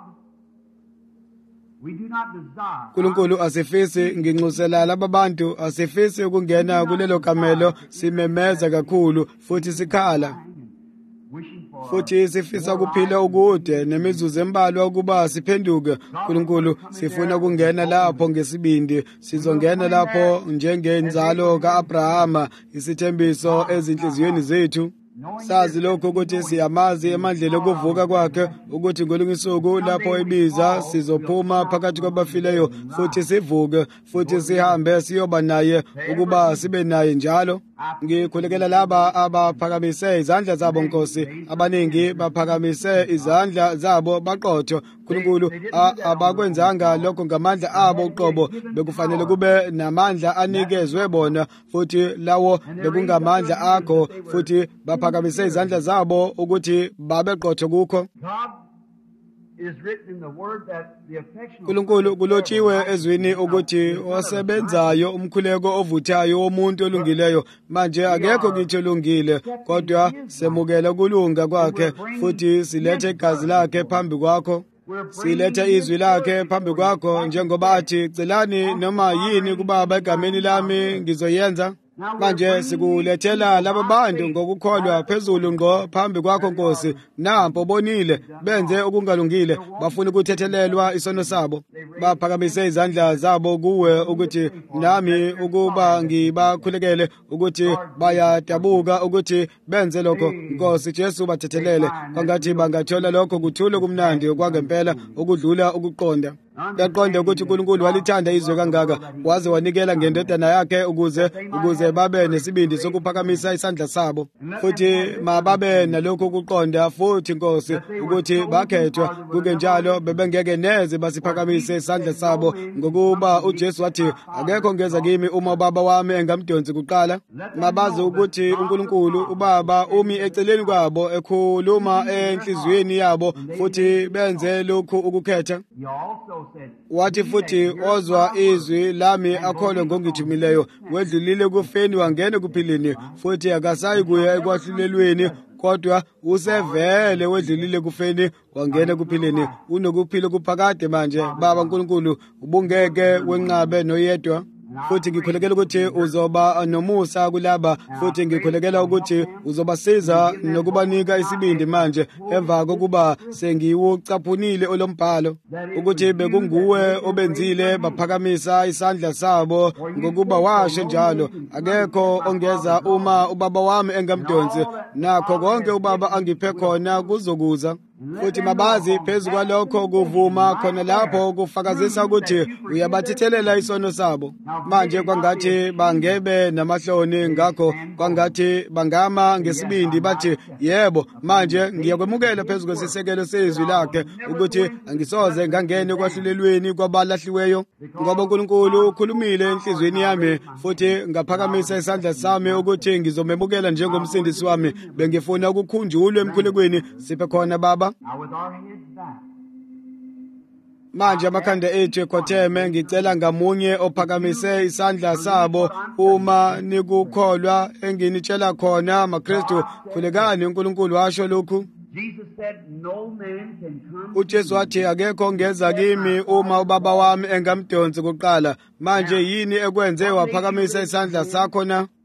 Nkulunkulu asifisi nginxusela laba bantu asifisi ukungena kulelo kamelo simemeza kakhulu futhi sikhala futhi sifisa ukuphila ukude nemizuzu embalwa ukuba siphenduke. Nkulunkulu sifuna ukungena lapho ngesibindi sizongena lapho njengenzalo kaAbrahama isithembiso ezinhliziyweni zethu. Sazi lokho ukuthi siyamazi emandleni okuvuka kwakhe ukuthi ngolunye usuku lapho ebiza sizophuma phakathi kwabafileyo futhi sivuke futhi sihambe siyoba naye ukuba sibe naye njalo. Ngikhulekela laba abaphakamise izandla zabo Nkosi, abaningi baphakamise izandla zabo baqotho. Nkulunkulu abakwenzanga lokho ngamandla abo uqobo, bekufanele kube namandla anikezwe bona futhi lawo bekungamandla akho futhi baphakamise izandla zabo ukuthi babeqotho kukho. Nkulunkulu kulotshiwe ezwini ukuthi osebenzayo umkhuleko ovuthayo womuntu olungileyo. Manje akekho kithi olungile kodwa semukela ukulunga kwakhe futhi silethe igazi lakhe phambi kwakho. Siletha izwi lakhe phambi kwakho njengoba athi celani noma yini kuBaba egameni lami ngizoyenza. Manje sikulethela laba bantu ngokukholwa phezulu ngqo phambi kwakho Nkosi. Nampo bonile benze okungalungile, bafuna ukuthethelelwa isono sabo. Baphakamise izandla zabo kuwe ukuthi nami ukuba ngibakhulekele ukuthi bayadabuka ukuthi benze lokho. Nkosi Jesu bathethelele kwangathi bangathola lokho kuthule kumnandi kwangempela okudlula ukuqonda. Yaqonda ukuthi uNkulunkulu walithanda izwe kangaka waze wanikela ngendodana yakhe ukuze babe nesibindi sokuphakamisa isandla sabo futhi mababe nalokho ukuqonda futhi Nkosi ukuthi bakhethwa kuke njalo bebengeke neze basiphakamise isandla sabo ngokuba uJesu wathi akekho ngeza kimi uma uBaba wami engamdonsi kuqala. Mabazi ukuthi uNkulunkulu uBaba umi eceleni kwabo ekhuluma enhliziyweni yabo futhi benze lokhu ukukhetha. Wathi futhi ozwa izwi lami akholwe ngongithumileyo wedlulile kufeni wangena kuphilini futhi akasayi kuya ekwahlulelweni kodwa usevele wedlulile kufeni wangena kuphilini. Unokuphila kuphakade manje. Baba Nkulunkulu ubungeke wenqabe noyedwa futhi ngikhulekela ukuthi uzoba nomusa kulaba futhi ngikhulekela ukuthi uzobasiza nokubanika isibindi manje emva kokuba sengiwucaphunile olombhalo ukuthi bekunguwe obenzile baphakamisa isandla sabo ngokuba washo njalo akekho ongeza uma uBaba wami engamdonsi nakho konke uBaba angiphe khona kuzokuza. Futhi mabazi phezu kwalokho kuvuma khona lapho kufakazisa ukuthi uyabathethelela isono sabo. Manje kwangathi bangebe namahloni ngakho kwangathi bangama ngesibindi bathi yebo manje ngiyakwemukela phezu kwesisekelo sezwi lakhe ukuthi angisoze ngangene kwahlulelweni kwabalahliweyo ngoba uNkulunkulu ukhulumile enhlizweni yami futhi ngaphakamisa isandla sami ukuthi ngizomemukela njengomsindisi wami. Bengifuna ukukhunjulwa emkhulekweni siphe khona Baba. Manje amakhanda ethu ekhotheme ngicela ngamunye ophakamise isandla sabo uma nikukholwa enginitshela khona maKristu khulekani uNkulunkulu washo lokhu. uJesu wathi akekho ongeza kimi uma uBaba wami engamdonsi kuqala. Manje yini ekwenze waphakamisa isandla sakho na?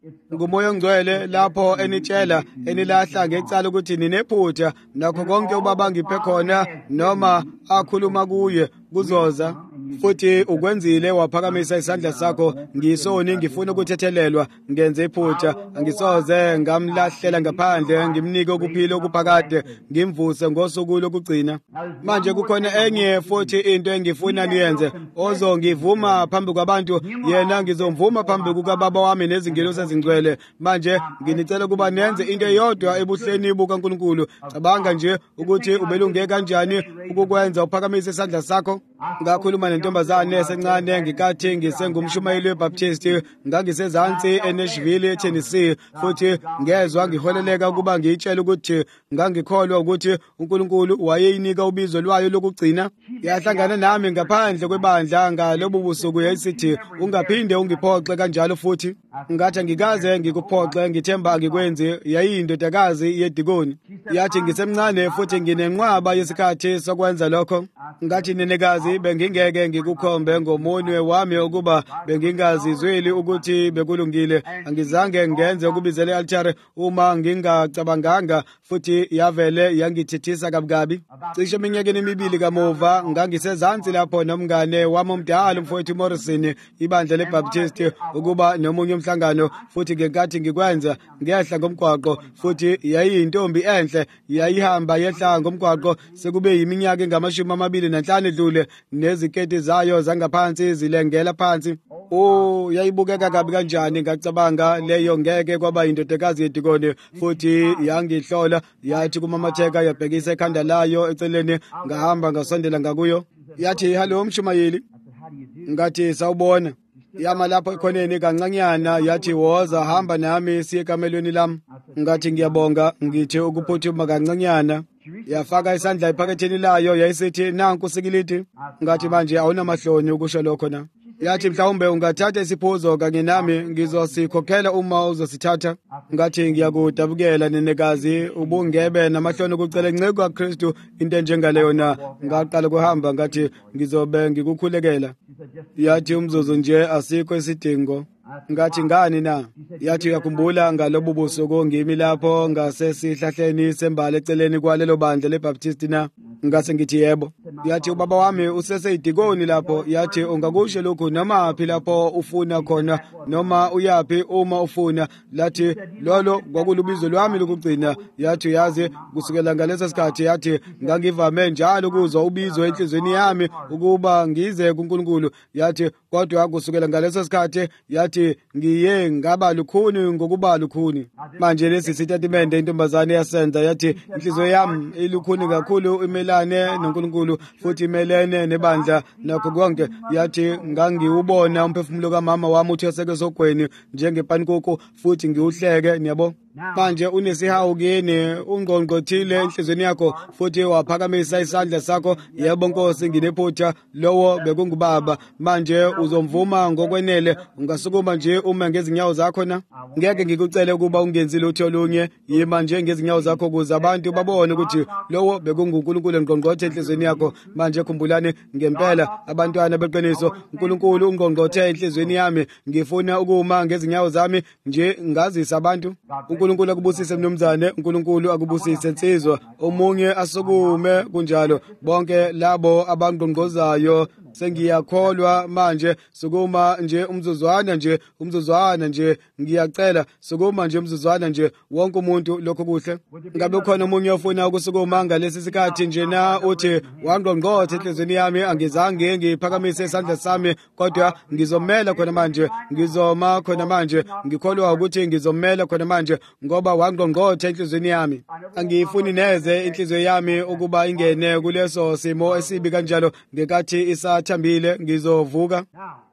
ngumoya ongcwele lapho enitshela enilahla ngecala ukuthi ninephutha nakho konke ubaba ngiphe khona noma akhuluma kuye kuzoza futhi ukwenzile waphakamisa isandla sakho ngisoni ngifuna ukuthethelelwa ngenze iphutha angisoze ngamlahlela ngaphandle ngimnike ukuphila okuphakade ngimvuse ngosuku lokugcina manje kukhona enye futhi into engifuna niyenze ozongivuma phambi kwabantu yena ngizomvuma phambi kukababa wami nezingelosi ezingcwele manje nginicela kuba nenze into eyodwa ebuhleni bukaNkulunkulu cabanga nje ukuthi ubelunge kanjani ukukwenza uphakamise isandla sakho ngakhuluma nentombazane esencane ngikathi ngisengumshumayeli weBaptist ngangisezantsi eNashville eTennessee futhi ngezwe ngiholeleka ukuba ngiyitshela ukuthi ngangikholwa ukuthi uNkulunkulu wayeyinika ubizo lwayo lokugcina yahlangana nami ngaphandle kwebandla ngalobu busuku yayisithi ungaphinde ungiphoxe kanjalo futhi ngathi angikaze ngikuphoxe ngithemba angikwenzi yayiyindodakazi yedikoni yathi ngisemncane futhi nginenqwaba yesikhathi sokwenza lokho ngathi nenekazi bengingeke ngikukhombe ngomunwe wami ukuba bengingazizweli ukuthi bekulungile angizange ngenze ukubizela i-altare uma ngingacabanganga futhi yavele yangithithisa kabukabi cishe iminyakeni emibili kamuva ngangisezantsi lapho nomngane wami omdala umfowethu Morrison ibandla leBaptist ukuba nomunye umhlangano futhi ngenkathi ngikwenza ngehla ngomgwaqo futhi yayiyintombi enhle yayihamba yehla ngomgwaqo sekube yiminyaka engama-25 edlule neziketi zayo zangaphansi zilengela phansi yayibukeka kabi kanjani ngacabanga leyo ngeke kwaba yindodakazi yedikoni futhi yangihlola yathi kumamatheka yabhekisa ekhanda layo eceleni ngahamba ngasondela ngakuyo yathi hallo mshumayeli ngathi sawubona yama lapho ekhoneni kancanyana yathi woza hamba nami siye ekamelweni lami ngathi ngiyabonga ngithi ukuphuthuma kancanyana yafaka isandla ephaketheni layo yayisithi nanku sikilithi ngathi manje awunamahloni ukusho lokho na yathi mhlawumbe ungathatha isiphuzo kanye nami ngizosikhokhela uma uzosithatha ngathi ngiyakudabukela nenekazi ubungebe namahloni ukucela inceke kaKristu into enjengaleyo na ngaqala kuhamba ngathi ngizobe ngikukhulekela yathi umzuzu nje asikho isidingo ngathi ngani na yathi uyakhumbula ngalobu busuku ngimi lapho ngasesihlahleni sembali eceleni kwalelo bandla leBaptist na ngase ngithi yebo yathi ubaba wami useseyidikoni lapho yathi ungakusho lokho noma aphi lapho ufuna khona noma uyapi uma ufuna lathi lolo kwakulubizo lwami lokugcina yathi yazi kusukela ngaleso sikhathi yathi ngangivame njalo ukuzwa ubizo enhlizweni yami ukuba ngize kuNkulunkulu yathi kodwa kusukela ngaleso sikhathi yathi ngiye ngaba lukhuni ngokuba lukhuni manje lesi sitatimende intombazane yasenza yathi inhliziyo yami ilukhuni kakhulu imelane noNkulunkulu futhi imelene nebandla nakho konke yathi ngangiwubona umphefumulo kamama wami uthi oseke sogweni njengepankoko futhi ngiuhleke niyabo manje unesihawu kini ungqongqothile enhlizweni yakho futhi waphakamisa isandla sakho yebo Nkosi nginephutha lowo bekungubaba manje uzomvuma ngokwenele ungasukuma nje uma ngezinyawo zakho na ngeke ngikucele ukuba ungenzi lutho olunye yima nje ngezinyawo zakho ukuze abantu babone ukuthi lowo bekunguNkulunkulu engqongqothe enhlizweni yakho manje khumbulani ngempela abantwana beqiniso uNkulunkulu ungqongqothe enhlizweni yami ngifuna ukuma ngezinyawo zami nje ngazisa abantu uNkulunkulu akubusise mnumzane uNkulunkulu akubusise insizwa omunye asukume kunjalo bonke labo abangqongqozayo sengiyakholwa manje sukuma nje umzuzwana nje ngiyacela sukuma nje umzuzwana nje wonke umuntu lokho kuhle ngabe khona umunye ofuna ukusukuma ngalesi sikhathi nje na uthi wangqongqothe enhlizweni yami angizange ngiphakamise isandla sami kodwa ngizomela khona manje ngizoma khona manje ngikholwa ukuthi ngizomela khona manje ngoba wangqongqothe enhlizweni yami angifuni neze inhliziyo yami ukuba ingene kuleso simo esibi kanjalo ngekathi isathambile ngizovuka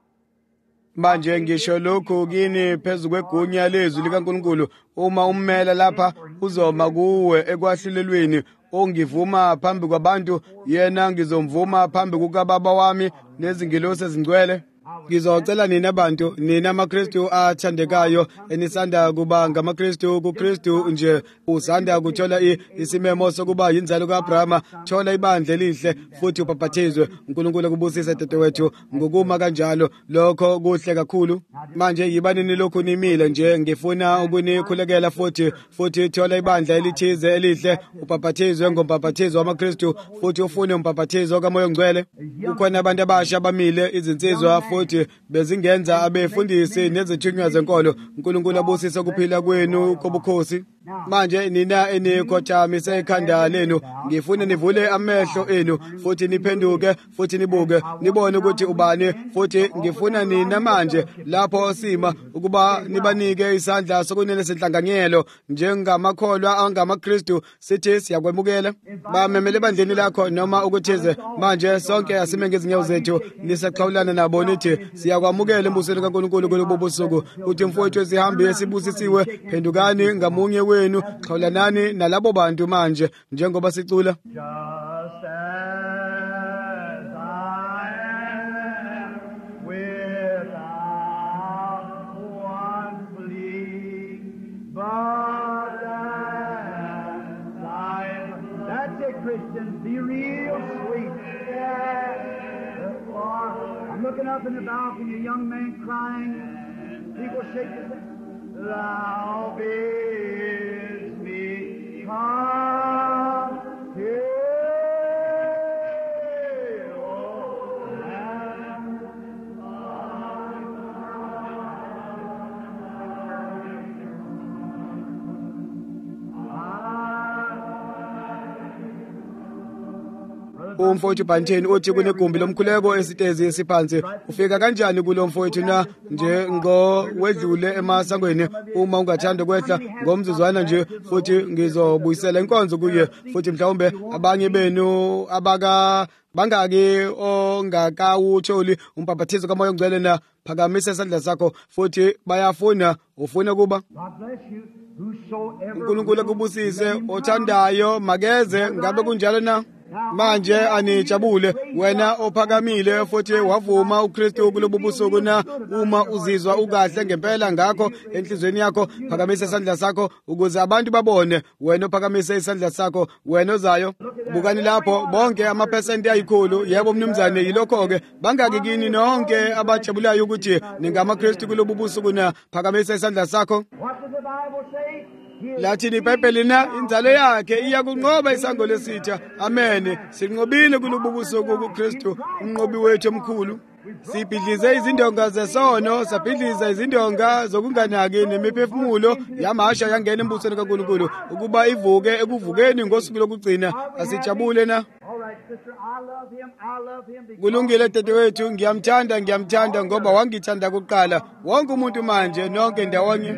manje ngisho lokhu kini phezu kwegunya lezwi likaNkulunkulu uma ummela lapha uzoma kuwe ekwahlulelweni ongivuma phambi kwabantu yena ngizomvuma phambi kukababa wami nezingelosi ezingcwele ngizocela nina bantu, nina amaKristu athandekayo enisanda kuba ngamaKristu kuKristu nje, usanda kuthola isimemo sokuba yinzalo kaAbrahama, thola ibandla elihle futhi ubhaphathizwe. uNkulunkulu akubusise dadewethu ngokuma kanjalo, lokho kuhle kakhulu. Manje yibanini lokhu nimile nje, ngifuna ukunikhulekela futhi thola ibandla elithize elihle, ubhaphathizwe ngombhaphathizo wamaKristu futhi ufune umbhaphathizo kaMoya oNgcwele. Kukhona abantu abasha abamile, izinsizwa futhi bezingenza abefundisi nezithunywa zenkolo. uNkulunkulu abusise ukuphila kwenu kobukhosi. Manje nina enikhothamise ikhanda lenu, ngifuna nivule amehlo enu futhi niphenduke futhi nibuke, nibone ukuthi ubani, futhi ngifuna nina manje lapho sima ukuba nibanike isandla sokunelesa inhlanganyelo njengamakholwa angamaKristu. Sithi siyakwemukela bamemele ebandleni lakho noma ukuthize. Manje sonke asime ngezinyawo zethu nisaxhawulana nabo nithi siyakwamukela embusweni kaNkulunkulu kulobu busuku. Uthi mfowethu sihambe sibusisiwe, phendukani ngamunye wenu, xhawulanani nalabo bantu manje njengoba sicula. Just as I am, without one plea, but as I am. That's it, Christians. Be real sweet. I'm looking up in the balcony, a young man crying. People shake their heads. Thou bids me come here. Umfowethu Banteni uthi kunegumbi lomkhuleko esitezi esiphansi. Ufika kanjani kulo mfowethu na nje ngowedlule emasangweni? Uma ungathanda kwehla ngomzuzwana nje, futhi ngizobuyisela inkonzo kuye. Futhi mhlawumbe abanye benu bangaki ongakawutholi umbhaphathizo kaMoya oNgcwele na, phakamisa isandla sakho futhi bayafuna ufuna kuba. uNkulunkulu akubusise. Othandayo makeze, ngabe kunjalo na? Manje anijabule wena ophakamile futhi wavuma uKristu kulobu busuku na. Uma uzizwa ukahle ngempela ngakho enhlizweni yakho, phakamisa isandla sakho ukuze abantu babone wena ophakamisa isandla sakho, wena ozayo. Bukani lapho bonke amaphesenti ayikhulu. Yebo mnumzane, yilokho-ke. Bangaki kini nonke abajabulayo ukuthi ningamaKristu kulobu busuku na? Phakamisa isandla sakho. Lathini iBhayibheli na? Inzalo yakhe iyakunqoba isango lesitha. Amen. Sinqobile kulobu busuku kuKristu, umnqobi wethu omkhulu. Sibhidlize izindonga zesono, sabhidliza izindonga zokunganaki nemiphefumulo yamasha yangena embusweni kaNkulunkulu ukuba ivuke ekuvukeni ngosuku lokugcina. Asijabule na? Kulungile dadewethu, ngiyamthanda ngoba wangithanda kuqala. Wonke umuntu manje nonke ndawonye.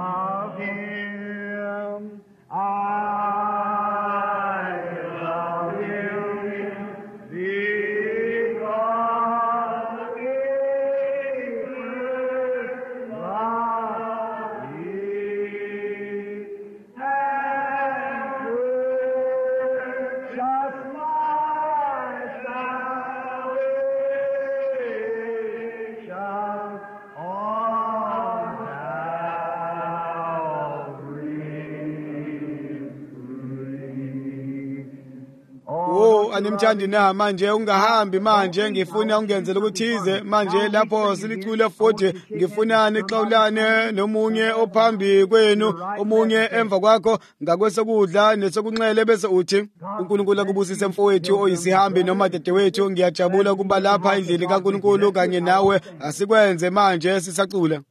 Animthandi na? Manje ungahambi manje, ngifuna ungenzele ukuthize manje lapho silicule futhi. Ngifuna nixawulane nomunye ophambi kwenu, omunye emva kwakho, ngakwesokudla nesokunxele, bese uthi uNkulunkulu akubusise mfowethu oyisihambi noma dadewethu. Ngiyajabula kuba lapha endlini kaNkulunkulu kanye nawe. Asikwenze manje sisacula.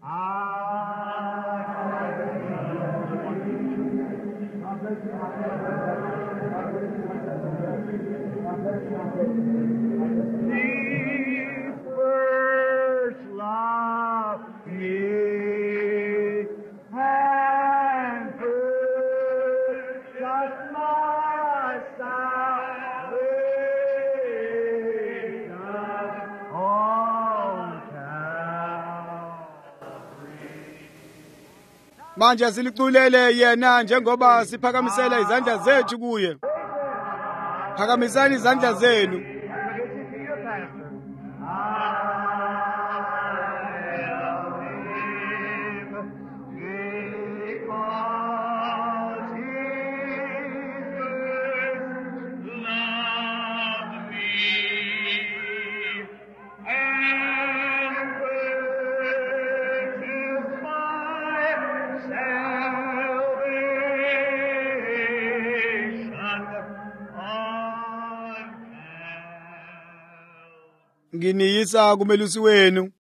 Manje siliculele yena njengoba siphakamisela izandla zethu kuye. Phakamisani izandla zenu. nginiyisa kumelusi wenu